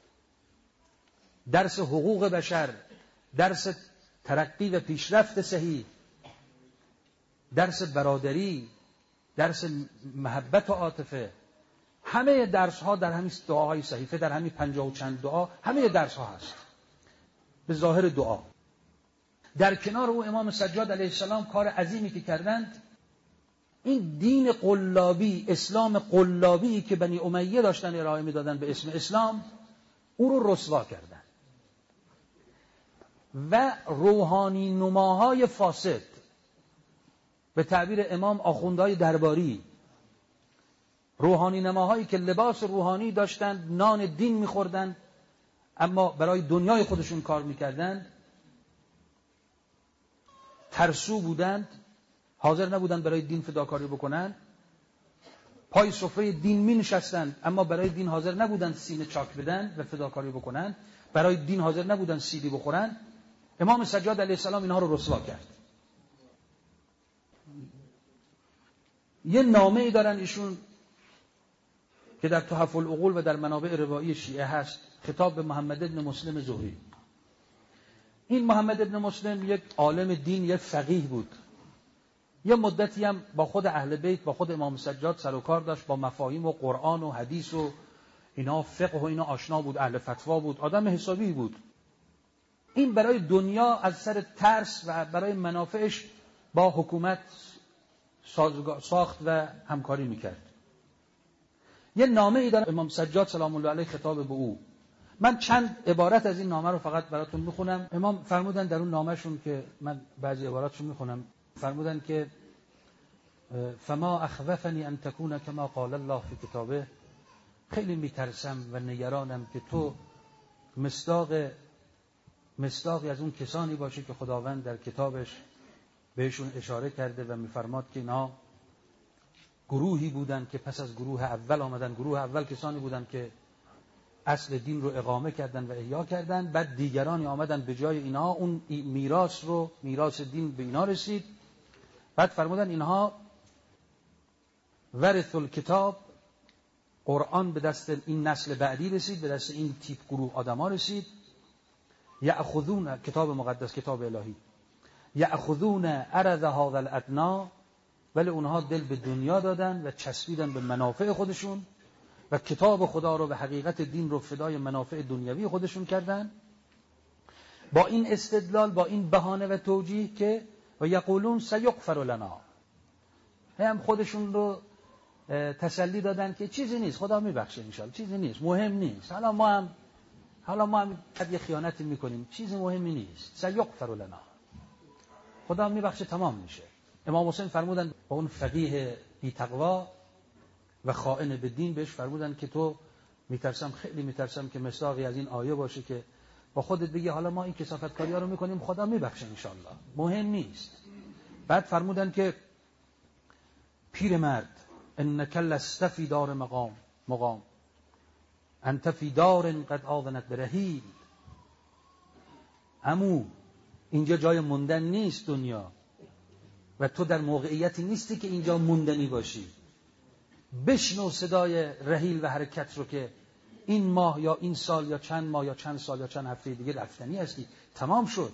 درس حقوق بشر، درس ترقی و پیشرفت صحیح، درس برادری، درس محبت و عاطفه، همه درس ها در همین دعاهای صحیفه، در همین پنجاه و چند دعا همه درس ها هست به ظاهر دعا. در کنار او امام سجاد علیه السلام کار عظیمی که کردند، این دین قلابی، اسلام قلابی که بنی امیه داشتن ارائه میدادن به اسم اسلام، او رو رسوا کردند و روحانی نماهای فاسد، به تعبیر امام آخوندهای درباری، روحانی نماهایی که لباس روحانی داشتند، نان دین میخوردند اما برای دنیای خودشون کار میکردند، ترسو بودند، حاضر نبودند برای دین فداکاری بکنند، پای سفره دین می نشستند اما برای دین حاضر نبودند سینه چاک بدن و فداکاری بکنند، برای دین حاضر نبودند سیلی بخورند. امام سجاد علیه السلام اینها رو رسوا کرد. یه نامه ای دارن ایشون که در تحف العقول و در منابع روایی شیعه هست، خطاب به محمد ابن مسلم زهری. این محمد ابن مسلم یک عالم دین، یک فقیه بود. یه مدتی هم با خود اهل بیت، با خود امام سجاد سر و کار داشت، با مفاهیم و قرآن و حدیث و اینا، فقه و اینا آشنا بود، اهل فتوا بود، آدم حسابی بود. این برای دنیا از سر ترس و برای منافعش با حکومت ساخت و همکاری میکرد. یه نامه ای داره امام سجاد سلام الله علیه خطاب به او. من چند عبارت از این نامه رو فقط براتون میخونم. امام فرمودن در اون نامهشون که من بعضی عباراتشون میخونم، فرمودن که فما اخوفنی ان تكون كما قال الله فی کتابه، خیلی میترسم و نگرانم که تو مصداق مصداقی از اون کسانی باشی که خداوند در کتابش بهشون اشاره کرده و میفرماد که اینا گروهی بودن که پس از گروه اول آمدن. گروه اول کسانی بودن که اصل دین رو اقامه کردن و احیا کردن، بعد دیگرانی آمدن به جای اینها، اون میراث رو میراث دین به اینا رسید. بعد فرمودن اینها ورث الکتاب، قرآن به دست این نسل بعدی رسید، به دست این تیپ گروه آدما رسید. یأخذون کتاب مقدس، کتاب الهی، یأخذون عرض هذا الادنی، ولی اونها دل به دنیا دادن و چسبیدن به منافع خودشون و کتاب خدا رو و حقیقت دین رو فدای منافع دنیوی خودشون کردن. با این استدلال، با این بهانه و توجیه که و یقولون سیغفر لنا، هم خودشون رو تسلی دادن که چیزی نیست، خدا میبخشه انشالله، چیزی نیست، مهم نیست، حالا ما هم حالا ما هم یه خیانتی میکنیم، چیزی مهمی نیست، سیغفر لنا، خدا میبخشه، تمام میشه. امام حسین فرمودن با اون فقیه بی تقوا و خائن به دین بهش فرمودن که تو میترسم، خیلی میترسم که مصداقی از این آیه باشه که با خودت بگی حالا ما این کثافتکاری ها رو میکنیم، خدا میبخشه انشالله، مهم نیست. بعد فرمودن که پیرمرد انک لست فی دار مقام مقام انت فی دار قد آذنت برحیل، عمو اینجا جای موندن نیست دنیا و تو در موقعیتی نیستی که اینجا موندنی باشی. بشنو صدای رحیل و حرکت رو که این ماه یا این سال یا چند ماه یا چند سال یا چند هفته دیگه رفتنی هستی، تمام شد.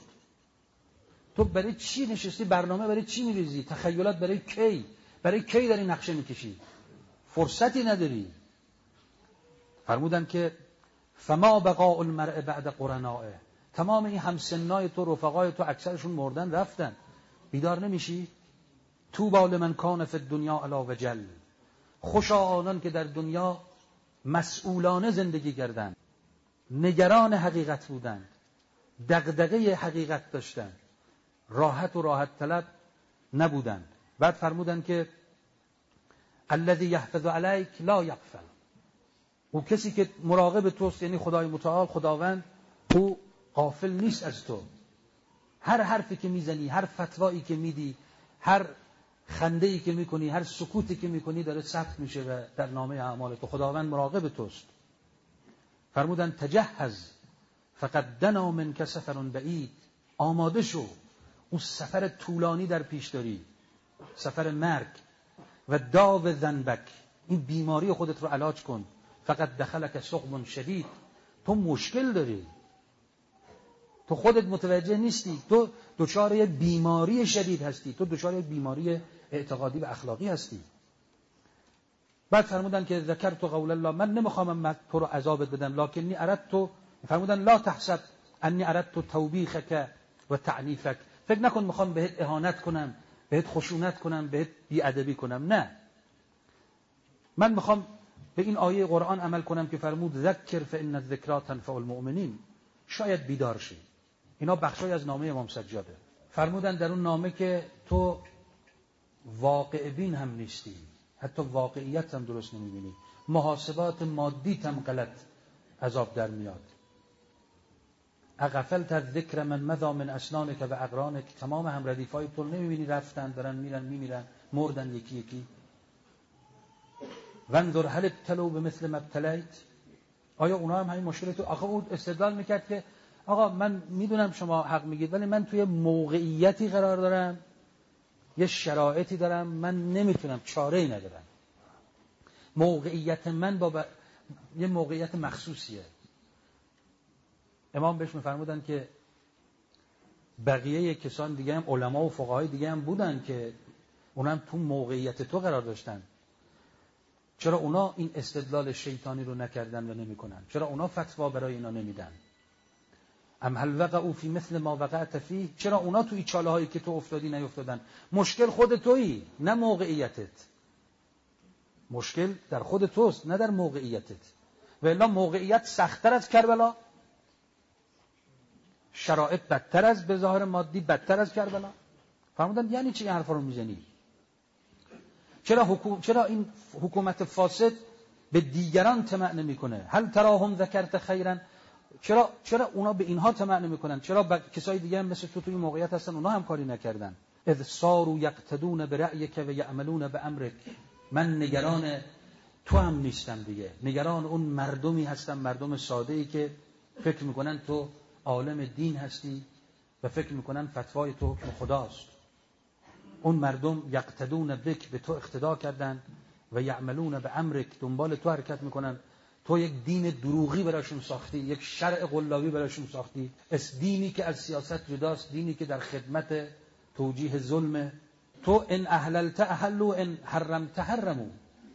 تو برای چی نشستی؟ برنامه برای چی میریزی؟ تخیلات برای کی؟ برای کی داری نقشه میکشی؟ فرصتی نداری. فرمودن که فما بقاء المرء بعد قرنائه، تمام این همسنای تو، رفقای تو، اکثرشون مردن رفتن، بیدار نمیشی؟ طوبی لمن کان فی الدنیا علی وجل، خوشا آنان که در دنیا مسئولانه زندگی کردند، نگران حقیقت بودند، دغدغه حقیقت داشتند، راحت و راحت طلب نبودند. بعد فرمودند که الذی یحفظ علیک لا یغفل، او کسی که مراقب توست، یعنی خدای متعال، خداوند، او غافل نیست از تو. هر حرفی که میزنی، هر فتوایی که میدی، هر خنده‌ای که میکنی، هر سکوتی که میکنی داره ثبت میشه و در نامه اعمال تو خداوند مراقب توست. فرمودن تجهز فقد دنا منک سفر بعید، آماده شو، اون سفر طولانی در پیش داری، سفر مرگ. و داو ذنبک، این بیماری خودت رو علاج کن. فقط دخلک سقم شدید، تو مشکل داری، تو خودت متوجه نیستی، تو دچار یک بیماری شدید هستی، تو دچار یک بیماری اعتقادی و اخلاقی هستی. بعد فرمودن که ذکرت قول الله، من نمیخوام من تو رو عذابت بدم، لکنی اردت، فرمودن لا تحسب انی اردت توبیخک و تعنیفک، فکر نکن میخوام بهت اهانت کنم، بهت خشونت کنم، بهت بیادبی کنم، نه، من میخوام به این آیه قرآن عمل کنم که فرمود ذکر فان الذکری تنفع المؤمنین، شاید بیدار شی. اینا بخشای از نامه امام سجاده. فرمودن در اون نامه که تو واقع بین هم نیستی، حتی واقعیت هم درست نمیبینی، محاسبات مادیت هم غلط عذاب در میاد. اغفلت الذکر من مضى من اسنانک و اقرانک، تمام هم ردیفای تو نمیبینی رفتن، دارن میرن میمیرن، مردن یکی یکی. وانظر هل ابتلوا بمثل ما ابتلیت، آیا اونا هم همین مشکل تو؟ آخه اون استدلال میکرد که آقا من میدونم شما حق میگید، ولی من توی موقعیتی قرار دارم، یه شرایطی دارم، من نمیتونم، چاره‌ای ندارم. موقعیت من با ب... یه موقعیت مخصوصیه. امام بهش میفرمودن که بقیه کسان دیگه هم، علما و فقهای دیگه هم بودن که اونا هم تو موقعیت تو قرار داشتن، چرا اونا این استدلال شیطانی رو نکردن و نمیکنن؟ چرا اونا فتوا برای اینا نمیدن؟ ام هل وقعوا فی مثل ما وقعت فیه، چرا اونا توی چاله هایی که تو افتادی نیفتادن؟ مشکل خود تویی نه موقعیتت. مشکل در خود توست نه در موقعیتت. و الا موقعیت سخت‌تر از کربلا، شرایط بدتر از به ظاهر مادی بدتر از کربلا. فرمودن یعنی چی این حرفا رو میزنی؟ چرا حکوم... چرا این حکومت فاسد به دیگران طمع نمیکنه؟ هل تراهم ذکرت خیرا، چرا چرا اونا به اینها طمع نمیکنن؟ چرا با کسای دیگه هم مثل تو توی موقعیت هستن اونا هم کاری نکردن؟ اذ صاروا یقتدون برأیک و یعملون بامرک، من نگران تو هم نیستم دیگه، نگران اون مردمی هستم، مردم ساده‌ای که فکر میکنن تو عالم دین هستی و فکر میکنن فتوای تو حکم خداست. اون مردم یقتدون بک، به تو اقتدا کردن، و یعملون بامرک، دنبال تو حرکت میکنن. تو یک دین دروغی براشون ساختی، یک شرع قلابی براشون ساختی، اس دینی که از سیاست جداست، دینی که در خدمت توجیه ظلم. تو ان احللت احلوا، ان حرمت حرموا.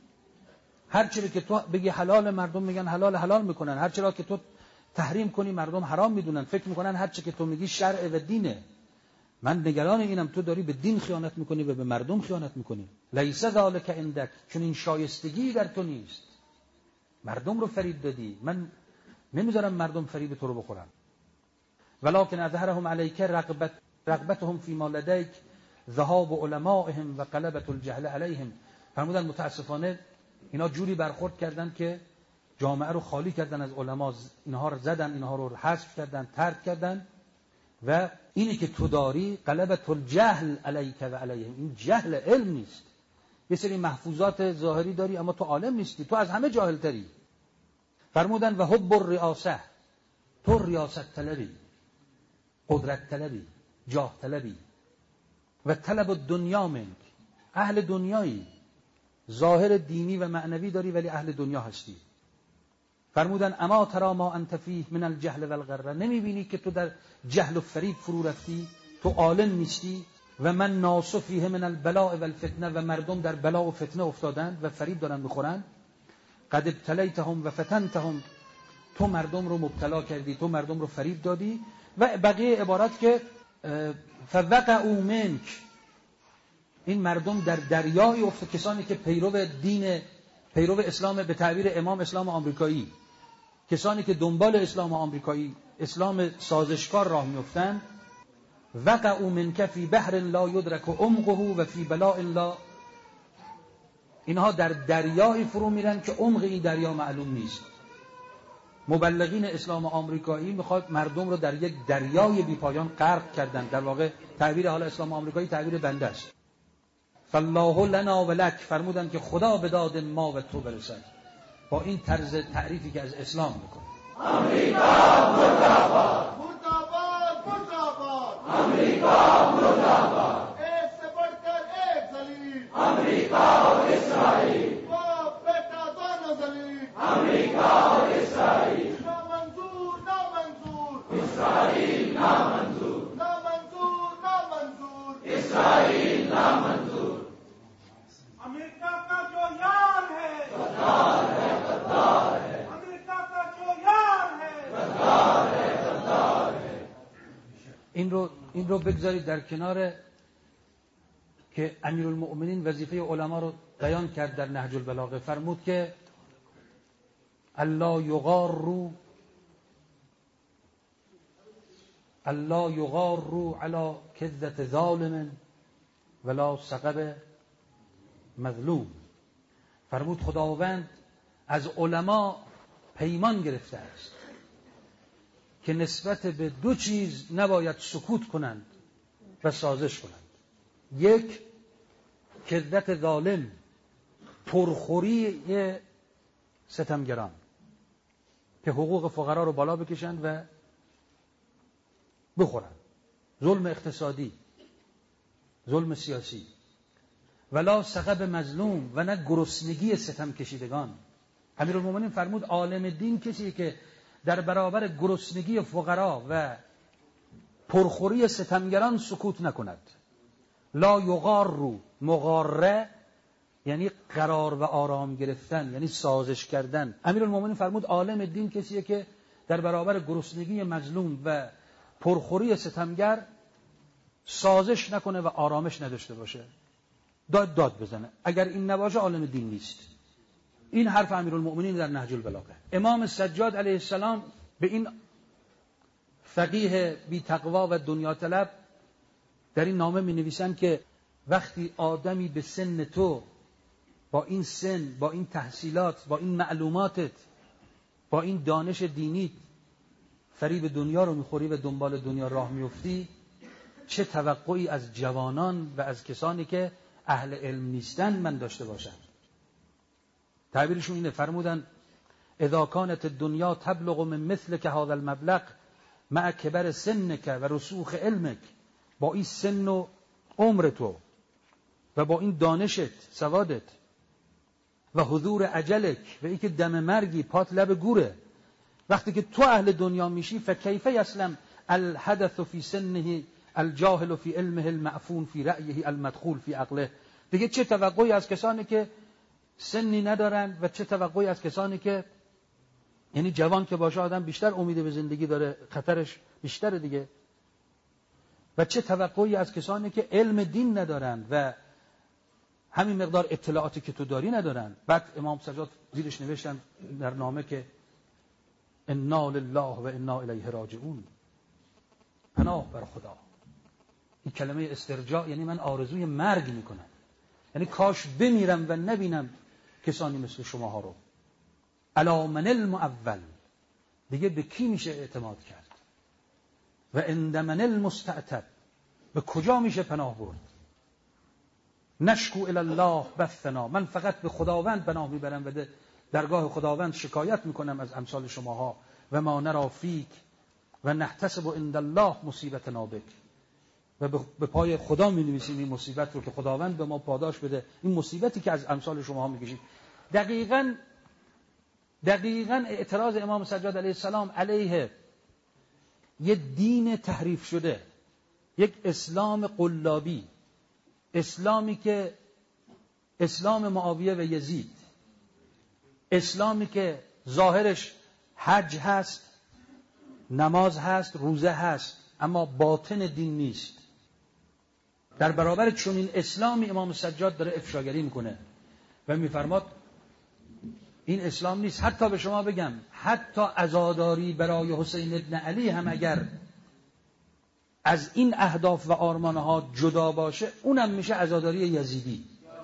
هر چیزی که تو بگی حلال مردم میگن حلال، حلال میکنن. هر چیزی که تو تحریم کنی مردم حرام میدونن، فکر میکنن هر چی که تو میگی شرع و دینه. من نگران اینم تو داری به دین خیانت میکنی و به مردم خیانت میکنی. لیس ذلک عندک، چون این شایستگی در تو نیست. مردم رو فریب دادی، من نمیذارم مردم فریب تو رو بخورن. ولکن اظهرهم علیک رغبت رغبتهم فیما لدیک ذهاب علمائهم و غلبة الجهل علیهم. فرمودن متاسفانه اینا جوری برخورد کردن که جامعه رو خالی کردن از علما، اینها رو زدن، اینها رو حذف کردن، ترک کردن. و اینی که تو داری غلبة الجهل علیک و علیهم، این جهل علم نیست. یه سری محفوظات ظاهری داری اما تو عالم نیستی، تو از همه جاهل تری. فرمودن و حب الریاسه، تو ریاست طلبی، قدرت طلبی، جاه طلبی، و طلب الدنیا منک، اهل دنیایی، ظاهر دینی و معنوی داری ولی اهل دنیا هستی. فرمودن اما ترا ما انت فیه من الجهل والغره، نمیبینی که تو در جهل و فریب فرو رفتی، تو عالم نیستی. و من ناس فیه من البلاء والفتنه، و مردم در بلا و فتنه افتادن و فریب دارن میخورن. قد ابتلیتهم و فتنتهم، تو مردم رو مبتلا کردی، تو مردم رو فریب دادی. و بقیه عبارت که فوقعوا منک، این مردم در دریایی افتاد، کسانی که پیرو دین پیرو اسلام، به تعبیر امام اسلام آمریکایی، کسانی که دنبال اسلام آمریکایی، اسلام سازشکار راه میافتند. وقعوا منک فی بحر لا یدرک عمقه و فی بلاء لا، اینها در دریایی فرو میرن که عمق این دریا معلوم نیست. مبلغین اسلام آمریکایی میخواد مردم رو در یک دریای بی پایان غرق کردن. در واقع تعبیر حال اسلام آمریکایی تعبیر بنده است. فالله لنا و لک، فرمودن که خدا به داد ما و تو برسد. با این طرز تعریفی که از اسلام میکنه. آمریکا مرداباد، مرداباد مرداباد، آمریکا مرداباد، ایک سے بڑھ کر ایک ذلیل، آمریکا و اسرائیل، باپ بیٹا دونوں ذلیل، آمریکا و اسرائیل، نامنظور نامنظور، اسرائیل نامنظور، نامنظور نامنظور، اسرائیل نامنظور. امریکہ کا جو یار ہے غدار ہے، غدار ہے، امریکہ کا جو یار ہے غدار ہے، غدار ہے. این رو این رو بگذارید در کنار که امیرالمؤمنین وظیفه علما رو بیان کرد در نهج البلاغه. فرمود که الله یغار الله یغار علی کذة ظالم ولا سقب مظلوم. فرمود خداوند از علما پیمان گرفته است که نسبت به دو چیز نباید سکوت کنند و سازش کنند. یک، کذة ظالم، پرخوری ستمگران که حقوق فقرا رو بالا بکشند و بخورند، ظلم اقتصادی، ظلم سیاسی. ولا سقب مظلوم، و نه گرسنگی ستم کشیدگان. امیرالمومنین فرمود عالم دین کسی که در برابر گرسنگی فقرا و پرخوری ستمگران سکوت نکند. لا یغار رو، مغاره یعنی قرار و آرام گرفتن، یعنی سازش کردن. امیرالمومنین فرمود عالم دین کسیه که در برابر گرسنگی مظلوم و پرخوری ستمگر سازش نکنه و آرامش نداشته باشه، داد داد بزنه. اگر این نباشه عالم دین نیست. این حرف امیرالمؤمنین در نهج البلاغه. امام سجاد علیه السلام به این فقیه بی تقوا و دنیا طلب در این نامه می نویسند که وقتی آدمی به سن تو با این سن، با این تحصیلات، با این معلوماتت، با این دانش دینی فریب دنیا رو میخوری و دنبال دنیا راه میفتی، چه توقعی از جوانان و از کسانی که اهل علم نیستند من داشته باشم. تعبیرشون اینه، فرمودن اذا كانت الدنيا تبلغ من مثلك هذا المبلغ مع کبر سنك و رسوخ علمك، با این سن و عمر تو و با این دانشت، سوادت و حضور اجلک و این که دم مرگی پات لب گوره، وقتی که تو اهل دنیا میشی فکیف یسلم الحدث فی سنه الجاهل فی علمه المعفون فی رأیه المدخول فی عقله. دیگه چه توقعی از کسانی که سنی ندارن و چه توقعی از کسانی که، یعنی جوان که باشه آدم بیشتر امید به زندگی داره، خطرش بیشتره دیگه، و چه توقعی از کسانی که علم دین ندارن و همین مقدار اطلاعاتی که تو داری ندارن. بعد امام سجاد زیرش نوشتن در نامه که انا لله و انا الیه راجعون، پناه بر خدا. این کلمه استرجاع یعنی من آرزوی مرگ میکنم، یعنی کاش بمیرم و نبینم کسانی مثل شماها رو. الا من المعول، دیگه به کی میشه اعتماد کرد؟ و عند من المستعتب، به کجا میشه پناه برد؟ نشکو الی الله بثنا، من فقط به خداوند پناه میبرم و درگاه خداوند شکایت میکنم از امثال شماها. و ما نرا فیک و نحتسب عند الله مصیبتنا بک، و به پای خدا می‌نویسیم این مصیبت رو که خداوند به ما پاداش بده، این مصیبتی که از امثال شماها میکشید. دقیقاً دقیقاً اعتراض امام سجاد علیه السلام علیه یک دین تحریف شده، یک اسلام قلابی، اسلامی که اسلام معاویه و یزید، اسلامی که ظاهرش حج هست، نماز هست، روزه هست، اما باطن دین نیست. در برابر چنین اسلامی امام سجاد داره افشاگری میکنه و میفرماد این اسلام نیست. حتی به شما بگم حتی عزاداری برای حسین ابن علی هم اگر از این اهداف و آرمانها جدا باشه، اونم میشه عزاداری یزیدی.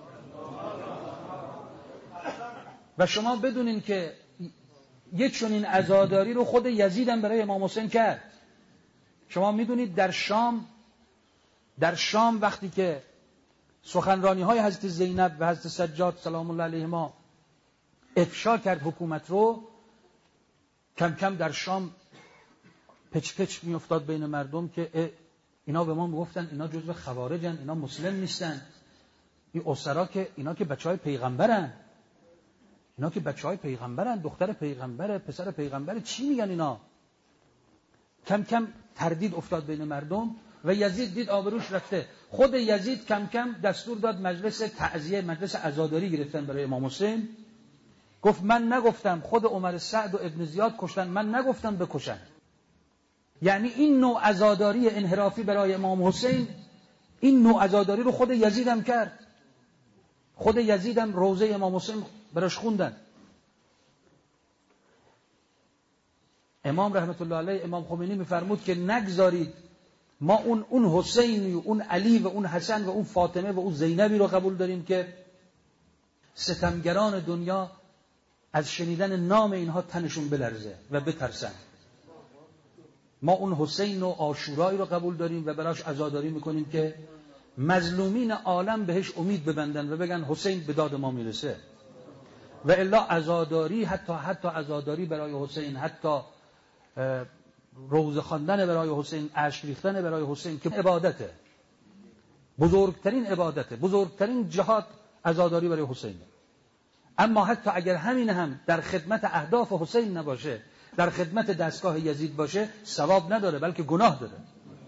و شما بدونین که یک چنین عزاداری رو خود یزید هم برای امام حسین کرد. شما میدونید در شام در شام وقتی که سخنرانی های حضرت زینب و حضرت سجاد سلام الله علیهما افشا کرد حکومت رو، کم کم در شام پچ پچ می افتاد بین مردم که اینا به ما میگفتن اینا جزو خوارجن، اینا مسلم نیستن، این اسرا که اینا که بچهای پیغمبرن، اینا که بچهای پیغمبرن، دختر پیغمبره، پسر پیغمبره، چی میگن اینا؟ کم کم تردید افتاد بین مردم و یزید دید آبروش رفته. خود یزید کم کم دستور داد مجلس تعزیه، مجلس عزاداری گرفتن برای امام حسین. گفت من نگفتم، خود عمر سعد و ابن زیاد کشتن، من نگفتم بکشن. یعنی این نوع عزاداری انحرافی برای امام حسین، این نوع عزاداری رو خود یزید هم کرد. خود یزید هم روضه امام حسین براش خوندن. امام رحمت الله علیه، امام خمینی میفرمود که نگذارید ما اون اون حسینی و اون علی و اون حسن و اون فاطمه و اون زینبی رو قبول داریم که ستمگران دنیا از شنیدن نام اینها تنشون بلرزه و بترسن. ما اون حسین و عاشورایی رو قبول داریم و براش عزاداری میکنیم که مظلومین عالم بهش امید ببندن و بگن حسین به داد ما میرسه. و الا عزاداری، حتی حتی عزاداری برای حسین، حتی روزه خواندن برای حسین، اشک ریختن برای حسین که عبادته، بزرگترین عبادته، بزرگترین جهاد عزاداری برای حسین. اما حتی اگر همین هم در خدمت اهداف حسین نباشه، در خدمت دستگاه یزید باشه، ثواب نداره بلکه گناه داره.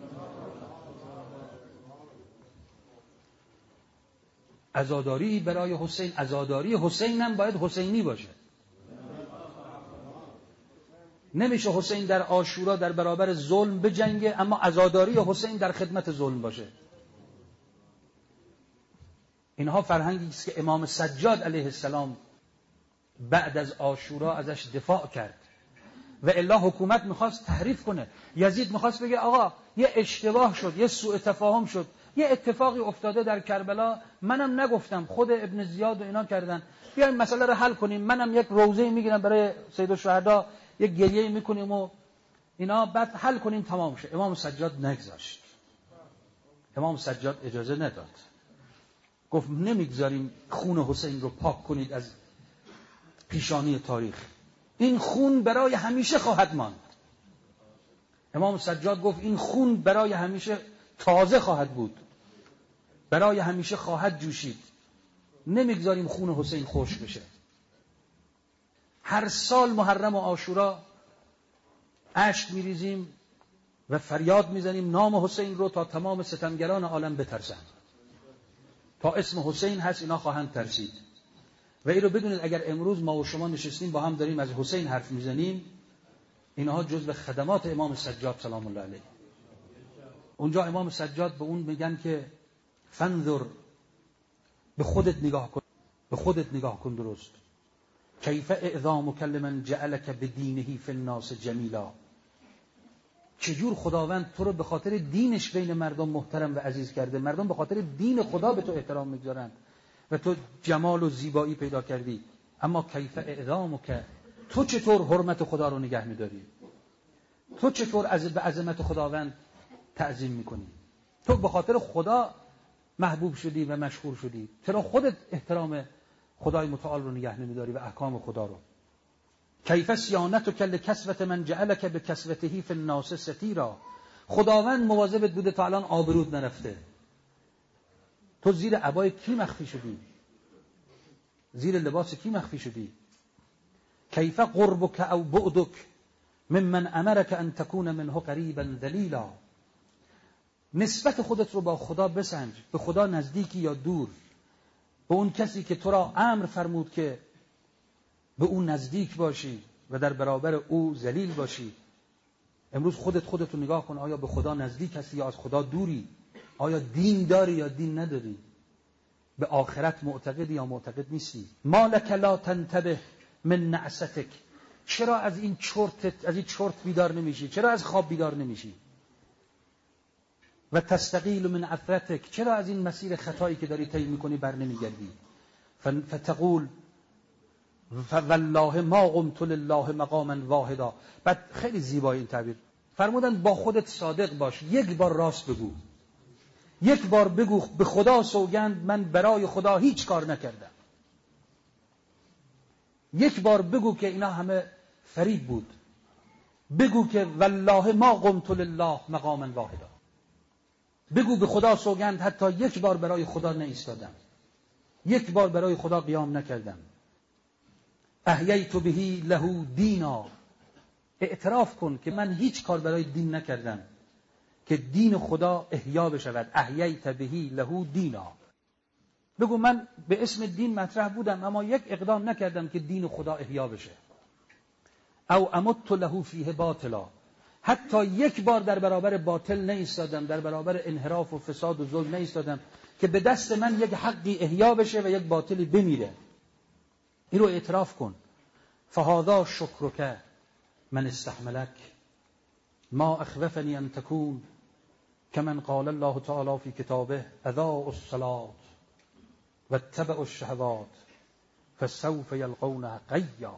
عزاداری برای حسین، عزاداری حسین هم باید حسینی باشه، نمیشه حسین در عاشورا در برابر ظلم بجنگه اما عزاداری حسین در خدمت ظلم باشه. اینها فرهنگی است که امام سجاد علیه السلام بعد از عاشورا ازش دفاع کرد و الا حکومت میخواست تحریف کنه. یزید میخواست بگه آقا یه اشتباه شد، یه سوء تفاهم شد، یه اتفاقی افتاده در کربلا، منم نگفتم، خود ابن زیاد و اینا کردن، بیایم مسئله رو حل کنیم، منم یک روزه میگیرم برای سید الشهدا، یک گریه میکنیم و اینا، بعد حل کنیم تمام شه. امام سجاد نگذاشت. امام سجاد اجازه نداد. گفت نمیگذاریم خون حسین رو پاک کنید از پیشانی تاریخ، این خون برای همیشه خواهد ماند. امام سجاد گفت این خون برای همیشه تازه خواهد بود، برای همیشه خواهد جوشید، نمیگذاریم خون حسین خشک بشه. هر سال محرم و عاشورا اشک میریزیم و فریاد میزنیم نام حسین رو تا تمام ستمگران عالم بترسن. تا اسم حسین هست اینا خواهند ترسید. و این رو بدونید اگر امروز ما و شما نشستیم با هم داریم از حسین حرف میزنیم، اینها جزء خدمات امام سجاد سلام الله علیه. اونجا امام سجاد به اون میگن که فنظر، به خودت نگاه کن، به خودت نگاه کن درست. کیف اعظامک لمن جعلک بدینه فی الناس جمیلا، چجور خداوند تو رو به خاطر دینش بین مردم محترم و عزیز کرده. مردم به خاطر دین خدا به تو احترام میگذارن و تو جمال و زیبایی پیدا کردی. اما کیف اعظامک، تو چطور حرمت خدا رو نگه میداری؟ تو چطور از به عظمت خداوند تعظیم میکنی؟ تو به خاطر خدا محبوب شدی و مشهور شدی، چرا خودت احترام خدای متعال رو نگه نمیداری و احکام خدا رو؟ کیف صیانتک لکسوة من جعلک بکسوته فی الناس ستیرا، خداوند مواظبت بوده تا الان آبروت نرفته. تو زیر عبای کی مخفی شدی؟ زیر لباس کی مخفی شدی؟ کیف قربک او بعدک ممن امرک ان تکون منه قریبا ذلیلا، نسبت خودت رو با خدا بسنج، به خدا نزدیکی یا دور، به اون کسی که تو را امر فرمود که به اون نزدیک باشی و در برابر او ذلیل باشی. امروز خودت خودت رو نگاه کن، آیا به خدا نزدیک هستی یا از خدا دوری؟ آیا دین داری یا دین نداری؟ به آخرت معتقدی یا معتقد نیستی؟ مالک لا تنتبه من نعستک، چرا از این چرت از این چرت بیدار نمیشی؟ چرا از خواب بیدار نمیشی؟ و تستقیل من عثرتک، چرا از این مسیر خطایی که داری طی میکنی بر نمیگردی؟ فتقول فوالله ما قمت لله مقاما واحدا. بعد خیلی زیبایی این تعبیر فرمودن با خودت صادق باش، یک بار راست بگو، یک بار بگو به خدا سوگند من برای خدا هیچ کار نکردم. یک بار بگو که اینا همه فریب بود، بگو که والله ما قمت لله مقاما واحدا، بگو به خدا سوگند حتی یک بار برای خدا نایستادم، یک بار برای خدا قیام نکردم. احییت بهی له دینا، اعتراف کن که من هیچ کار برای دین نکردم که دین خدا احیا بشود. احییت بهی له دینا، بگو من به اسم دین مطرح بودم اما یک اقدام نکردم که دین خدا احیا بشه. او امت له فیه باطلا، حتی یک بار در برابر باطل نایستادم، در برابر انحراف و فساد و ظلم نایستادم که به دست من یک حقی احیا بشه و یک باطلی بمیره. این رو اعتراف کن. فهذا شکرک من استحملک ما اخوفنی ان تکون كمن قال الله تعالی فی کتابه اضاعوا الصلاة واتبعوا الشهوات فسوف یلقون غیا.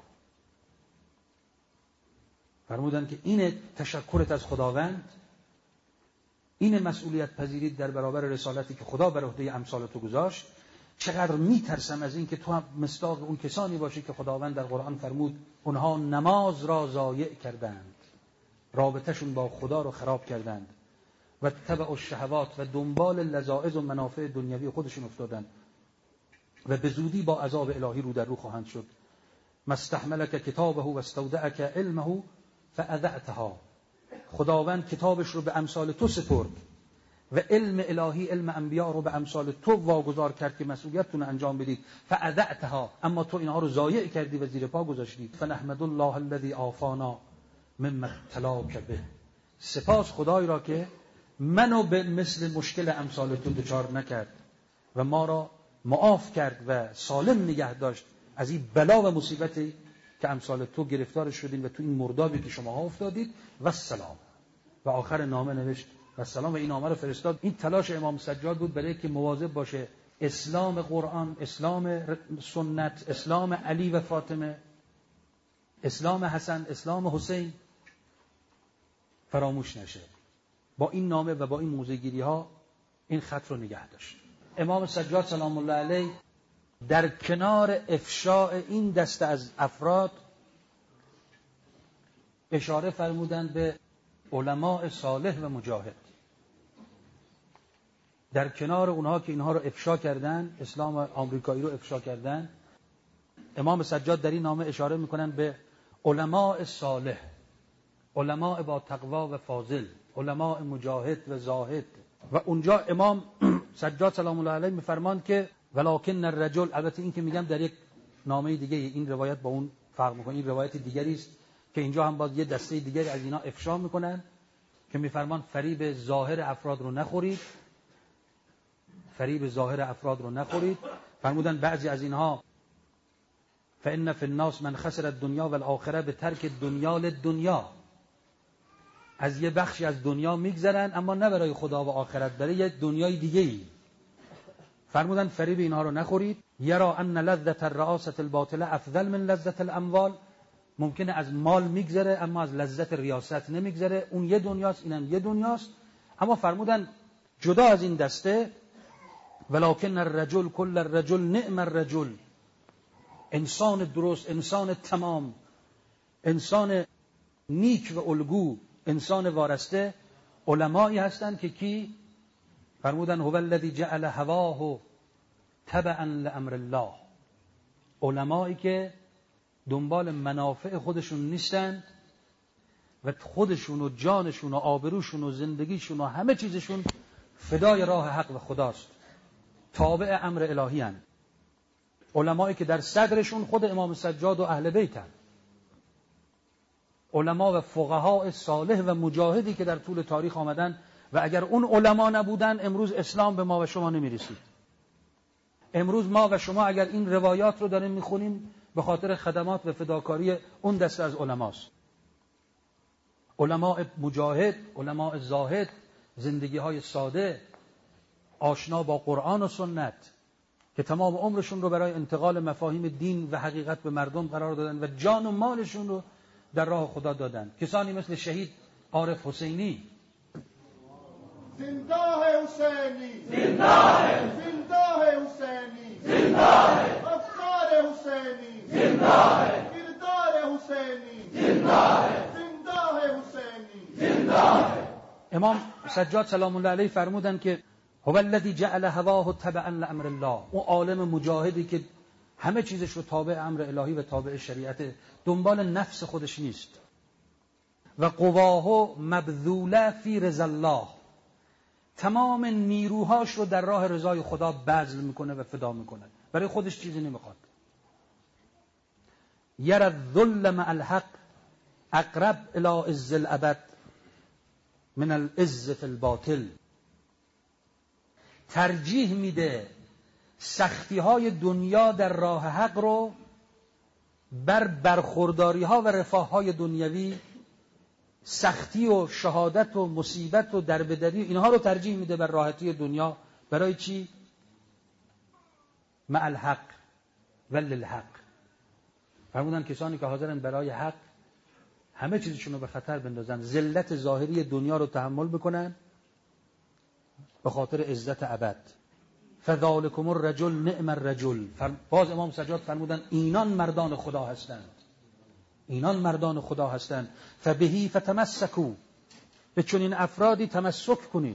فرمودن که این تشکرت از خداوند، این مسئولیت پذیرید در برابر رسالتی که خدا بر عهده امثال تو گذاشت. چقدر میترسم از این که تو هم مصداق اون کسانی باشی که خداوند در قرآن فرمود اونها نماز را ضایع کردند، رابطهشون با خدا رو خراب کردند، و تبع الشهوات و دنبال لذائذ و منافع دنیوی خودشون افتادند و به زودی با عذاب الهی رو در رو خواهند شد. مستحملک کتابه و استودعک علمه فاذعتها، خداوند کتابش رو به امثال تو سپرد و علم الهی، علم انبیاء رو به امثال تو واگذار کرد که مسئولیتتون انجام بدید. فاذعتها، اما تو اینها رو ضایع کردی و زیر پا گذاشتی. فنحمد الله الذی عافانا مما ابتلاک به. سپاس خدای را که منو به مثل مشکل امثال تو دچار نکرد و ما را معاف کرد و سالم نگه داشت از این بلا و مصیبتی که امثال تو گرفتار شدین و تو این مردابی که شما ها افتادید. و سلام. و آخر نامه نوشت و سلام و این نامه رو فرستاد. این تلاش امام سجاد بود برای که مواظب باشه اسلام قرآن، اسلام سنت، اسلام علی و فاطمه، اسلام حسن، اسلام حسین فراموش نشه. با این نامه و با این موزه‌گیری ها این خط رو نگه داشت. امام سجاد سلام الله علیه در کنار افشاء این دسته از افراد اشاره فرمودند به علماء صالح و مجاهد. در کنار اونها که اینها رو افشا کردن، اسلام آمریکایی رو افشا کردن، امام سجاد در این نامه اشاره میکنن به علماء صالح، علماء با تقوا و فاضل، علماء مجاهد و زاهد. و اونجا امام سجاد سلام الله علیه میفرمان که ولکن الرجل، البته این که میگم در یک نامه دیگه، این روایت با اون فرق میکنه، این روایت دیگری است که اینجا هم باز یه دسته دیگری از اینا افشا میکنن که میفرمان فریب ظاهر افراد رو نخورید، فریب ظاهر افراد رو نخورید. فرمودن بعضی از اینها فإن فی الناس من خسر الدنیا والآخره بترک الدنیا للدنیا، از یه بخشی از دنیا میگذرن اما نه برای خدا و آخرت، برای یه دنیای دیگه ای. فرمودن فریب اینها رو نخورید. یرا ان لذت الرئاسة الباطله افضل من لذت الاموال، ممکنه از مال میگذره اما از لذت ریاست نمیگذره. اون یه دنیاست، اینم یه دنیاست. اما فرمودن جدا از این دسته ولکن الرجل کل الرجل نعم الرجل، انسان درست، انسان تمام، انسان نیک و الگو، انسان وارسته، علمایی هستند که کی؟ فرمودن هو الذی جعل هواه تبعا لامر الله، علمایی که دنبال منافع خودشون نیستند و خودشون و جانشون و آبروشون و زندگیشون و همه چیزشون فدای راه حق و خداست، تابع امر الهی هستند. علمایی که در صدرشون خود امام سجاد و اهل بیت هستند، علما و فقها صالح و مجاهدی که در طول تاریخ آمدن و اگر اون علما نبودن امروز اسلام به ما و شما نمیرسید. امروز ما و شما اگر این روایات رو داریم میخونیم به خاطر خدمات و فداکاری اون دسته از علماست. علماء مجاهد، علماء زاهد، زندگی های ساده، آشنا با قرآن و سنت، که تمام عمرشون رو برای انتقال مفاهیم دین و حقیقت به مردم قرار دادن و جان و مالشون رو در راه خدا دادن. کسانی مثل شهید عارف حسینی، زنداه حسینی، زنداه زنداه حسینی، زنداه افکار حسینی، زنداه کردار حسینی، زنداه زنداه حسینی. زنداه. امام سجاد سلام الله علیه فرمودن که هو الذی جعل هواه تبعا لامر الله، اون عالم مجاهدی که همه چیزش رو تابع امر الهی و تابع شریعت، دنبال نفس خودش نیست. و قواه مبذوله فی رضا الله، تمام نیروهاش رو در راه رضای خدا بذل میکنه و فدا میکنه، برای خودش چیزی نمیخواد. یر الذل مع الحق اقرب الی عز الابد من العز فی الباطل، ترجیح میده سختی های دنیا در راه حق رو بر برخورداری ها و رفاه های دنیوی، سختی و شهادت و مصیبت و دربدری اینها رو ترجیح میده بر راحتی دنیا. برای چی؟ مع الحق و للحق. فرمودن کسانی که حاضرن برای حق همه چیزشون رو به خطر بندازن، ذلت ظاهری دنیا رو تحمل بکنن به خاطر عزت ابد. فذالکم الرجل نعم الرجل. باز امام سجاد فرمودن اینان مردان خدا هستند، اینان مردان خدا هستند. فبهی فتمسکوا، به چنین افرادی تمسک کنید،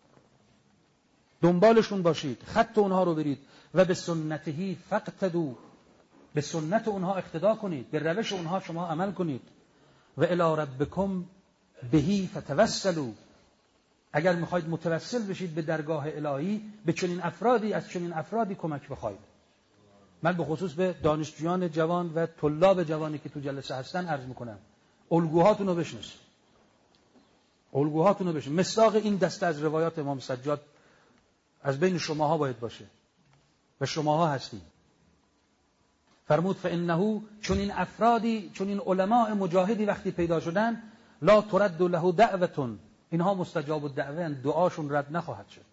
دنبالشون باشید، خط اونها رو برید. و به سنتهی فاقتدوا، به سنت اونها اقتدا کنید، به روش اونها شما عمل کنید. و الی ربکم بهی فتوسلوا، اگر میخواید متوسل بشید به درگاه الهی به چنین افرادی، از چنین افرادی کمک بخواید. من به خصوص به دانشجویان جوان و طلاب جوانی که تو جلسه هستن عرض میکنم، الگوهاتون رو بشناسید، الگوهاتون رو بشناسید. مصداق این دسته از روایات امام سجاد از بین شماها باید باشه و شماها هستید. فرمود فانه، چون این افرادی، چون این علماء مجاهدی وقتی پیدا شدن، لا ترد له دعوتون، اینها مستجاب الدعوه، دعاشون رد نخواهد شد.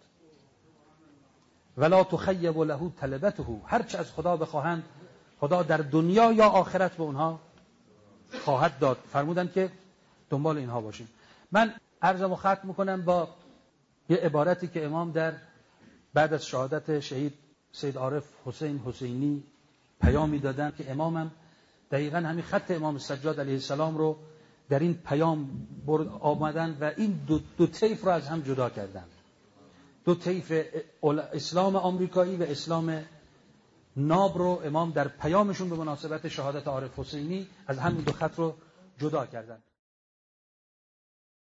ولا تخیب له طلبته، هرچه از خدا بخواهند خدا در دنیا یا آخرت به اونها خواهد داد. فرمودن که دنبال اینها باشیم. من عرضمو ختم میکنم با یه عبارتی که امام در بعد از شهادت شهید سید عارف حسین حسینی پیامی دادن که امامم دقیقاً همین خط امام سجاد علیه السلام رو در این پیام برد آمدن و این دو, دو طیف رو از هم جدا کردن. دو طیف اسلام آمریکایی و اسلام ناب رو امام در پیامشون به مناسبت شهادت عارف حسینی از همین دو خط رو جدا کردن.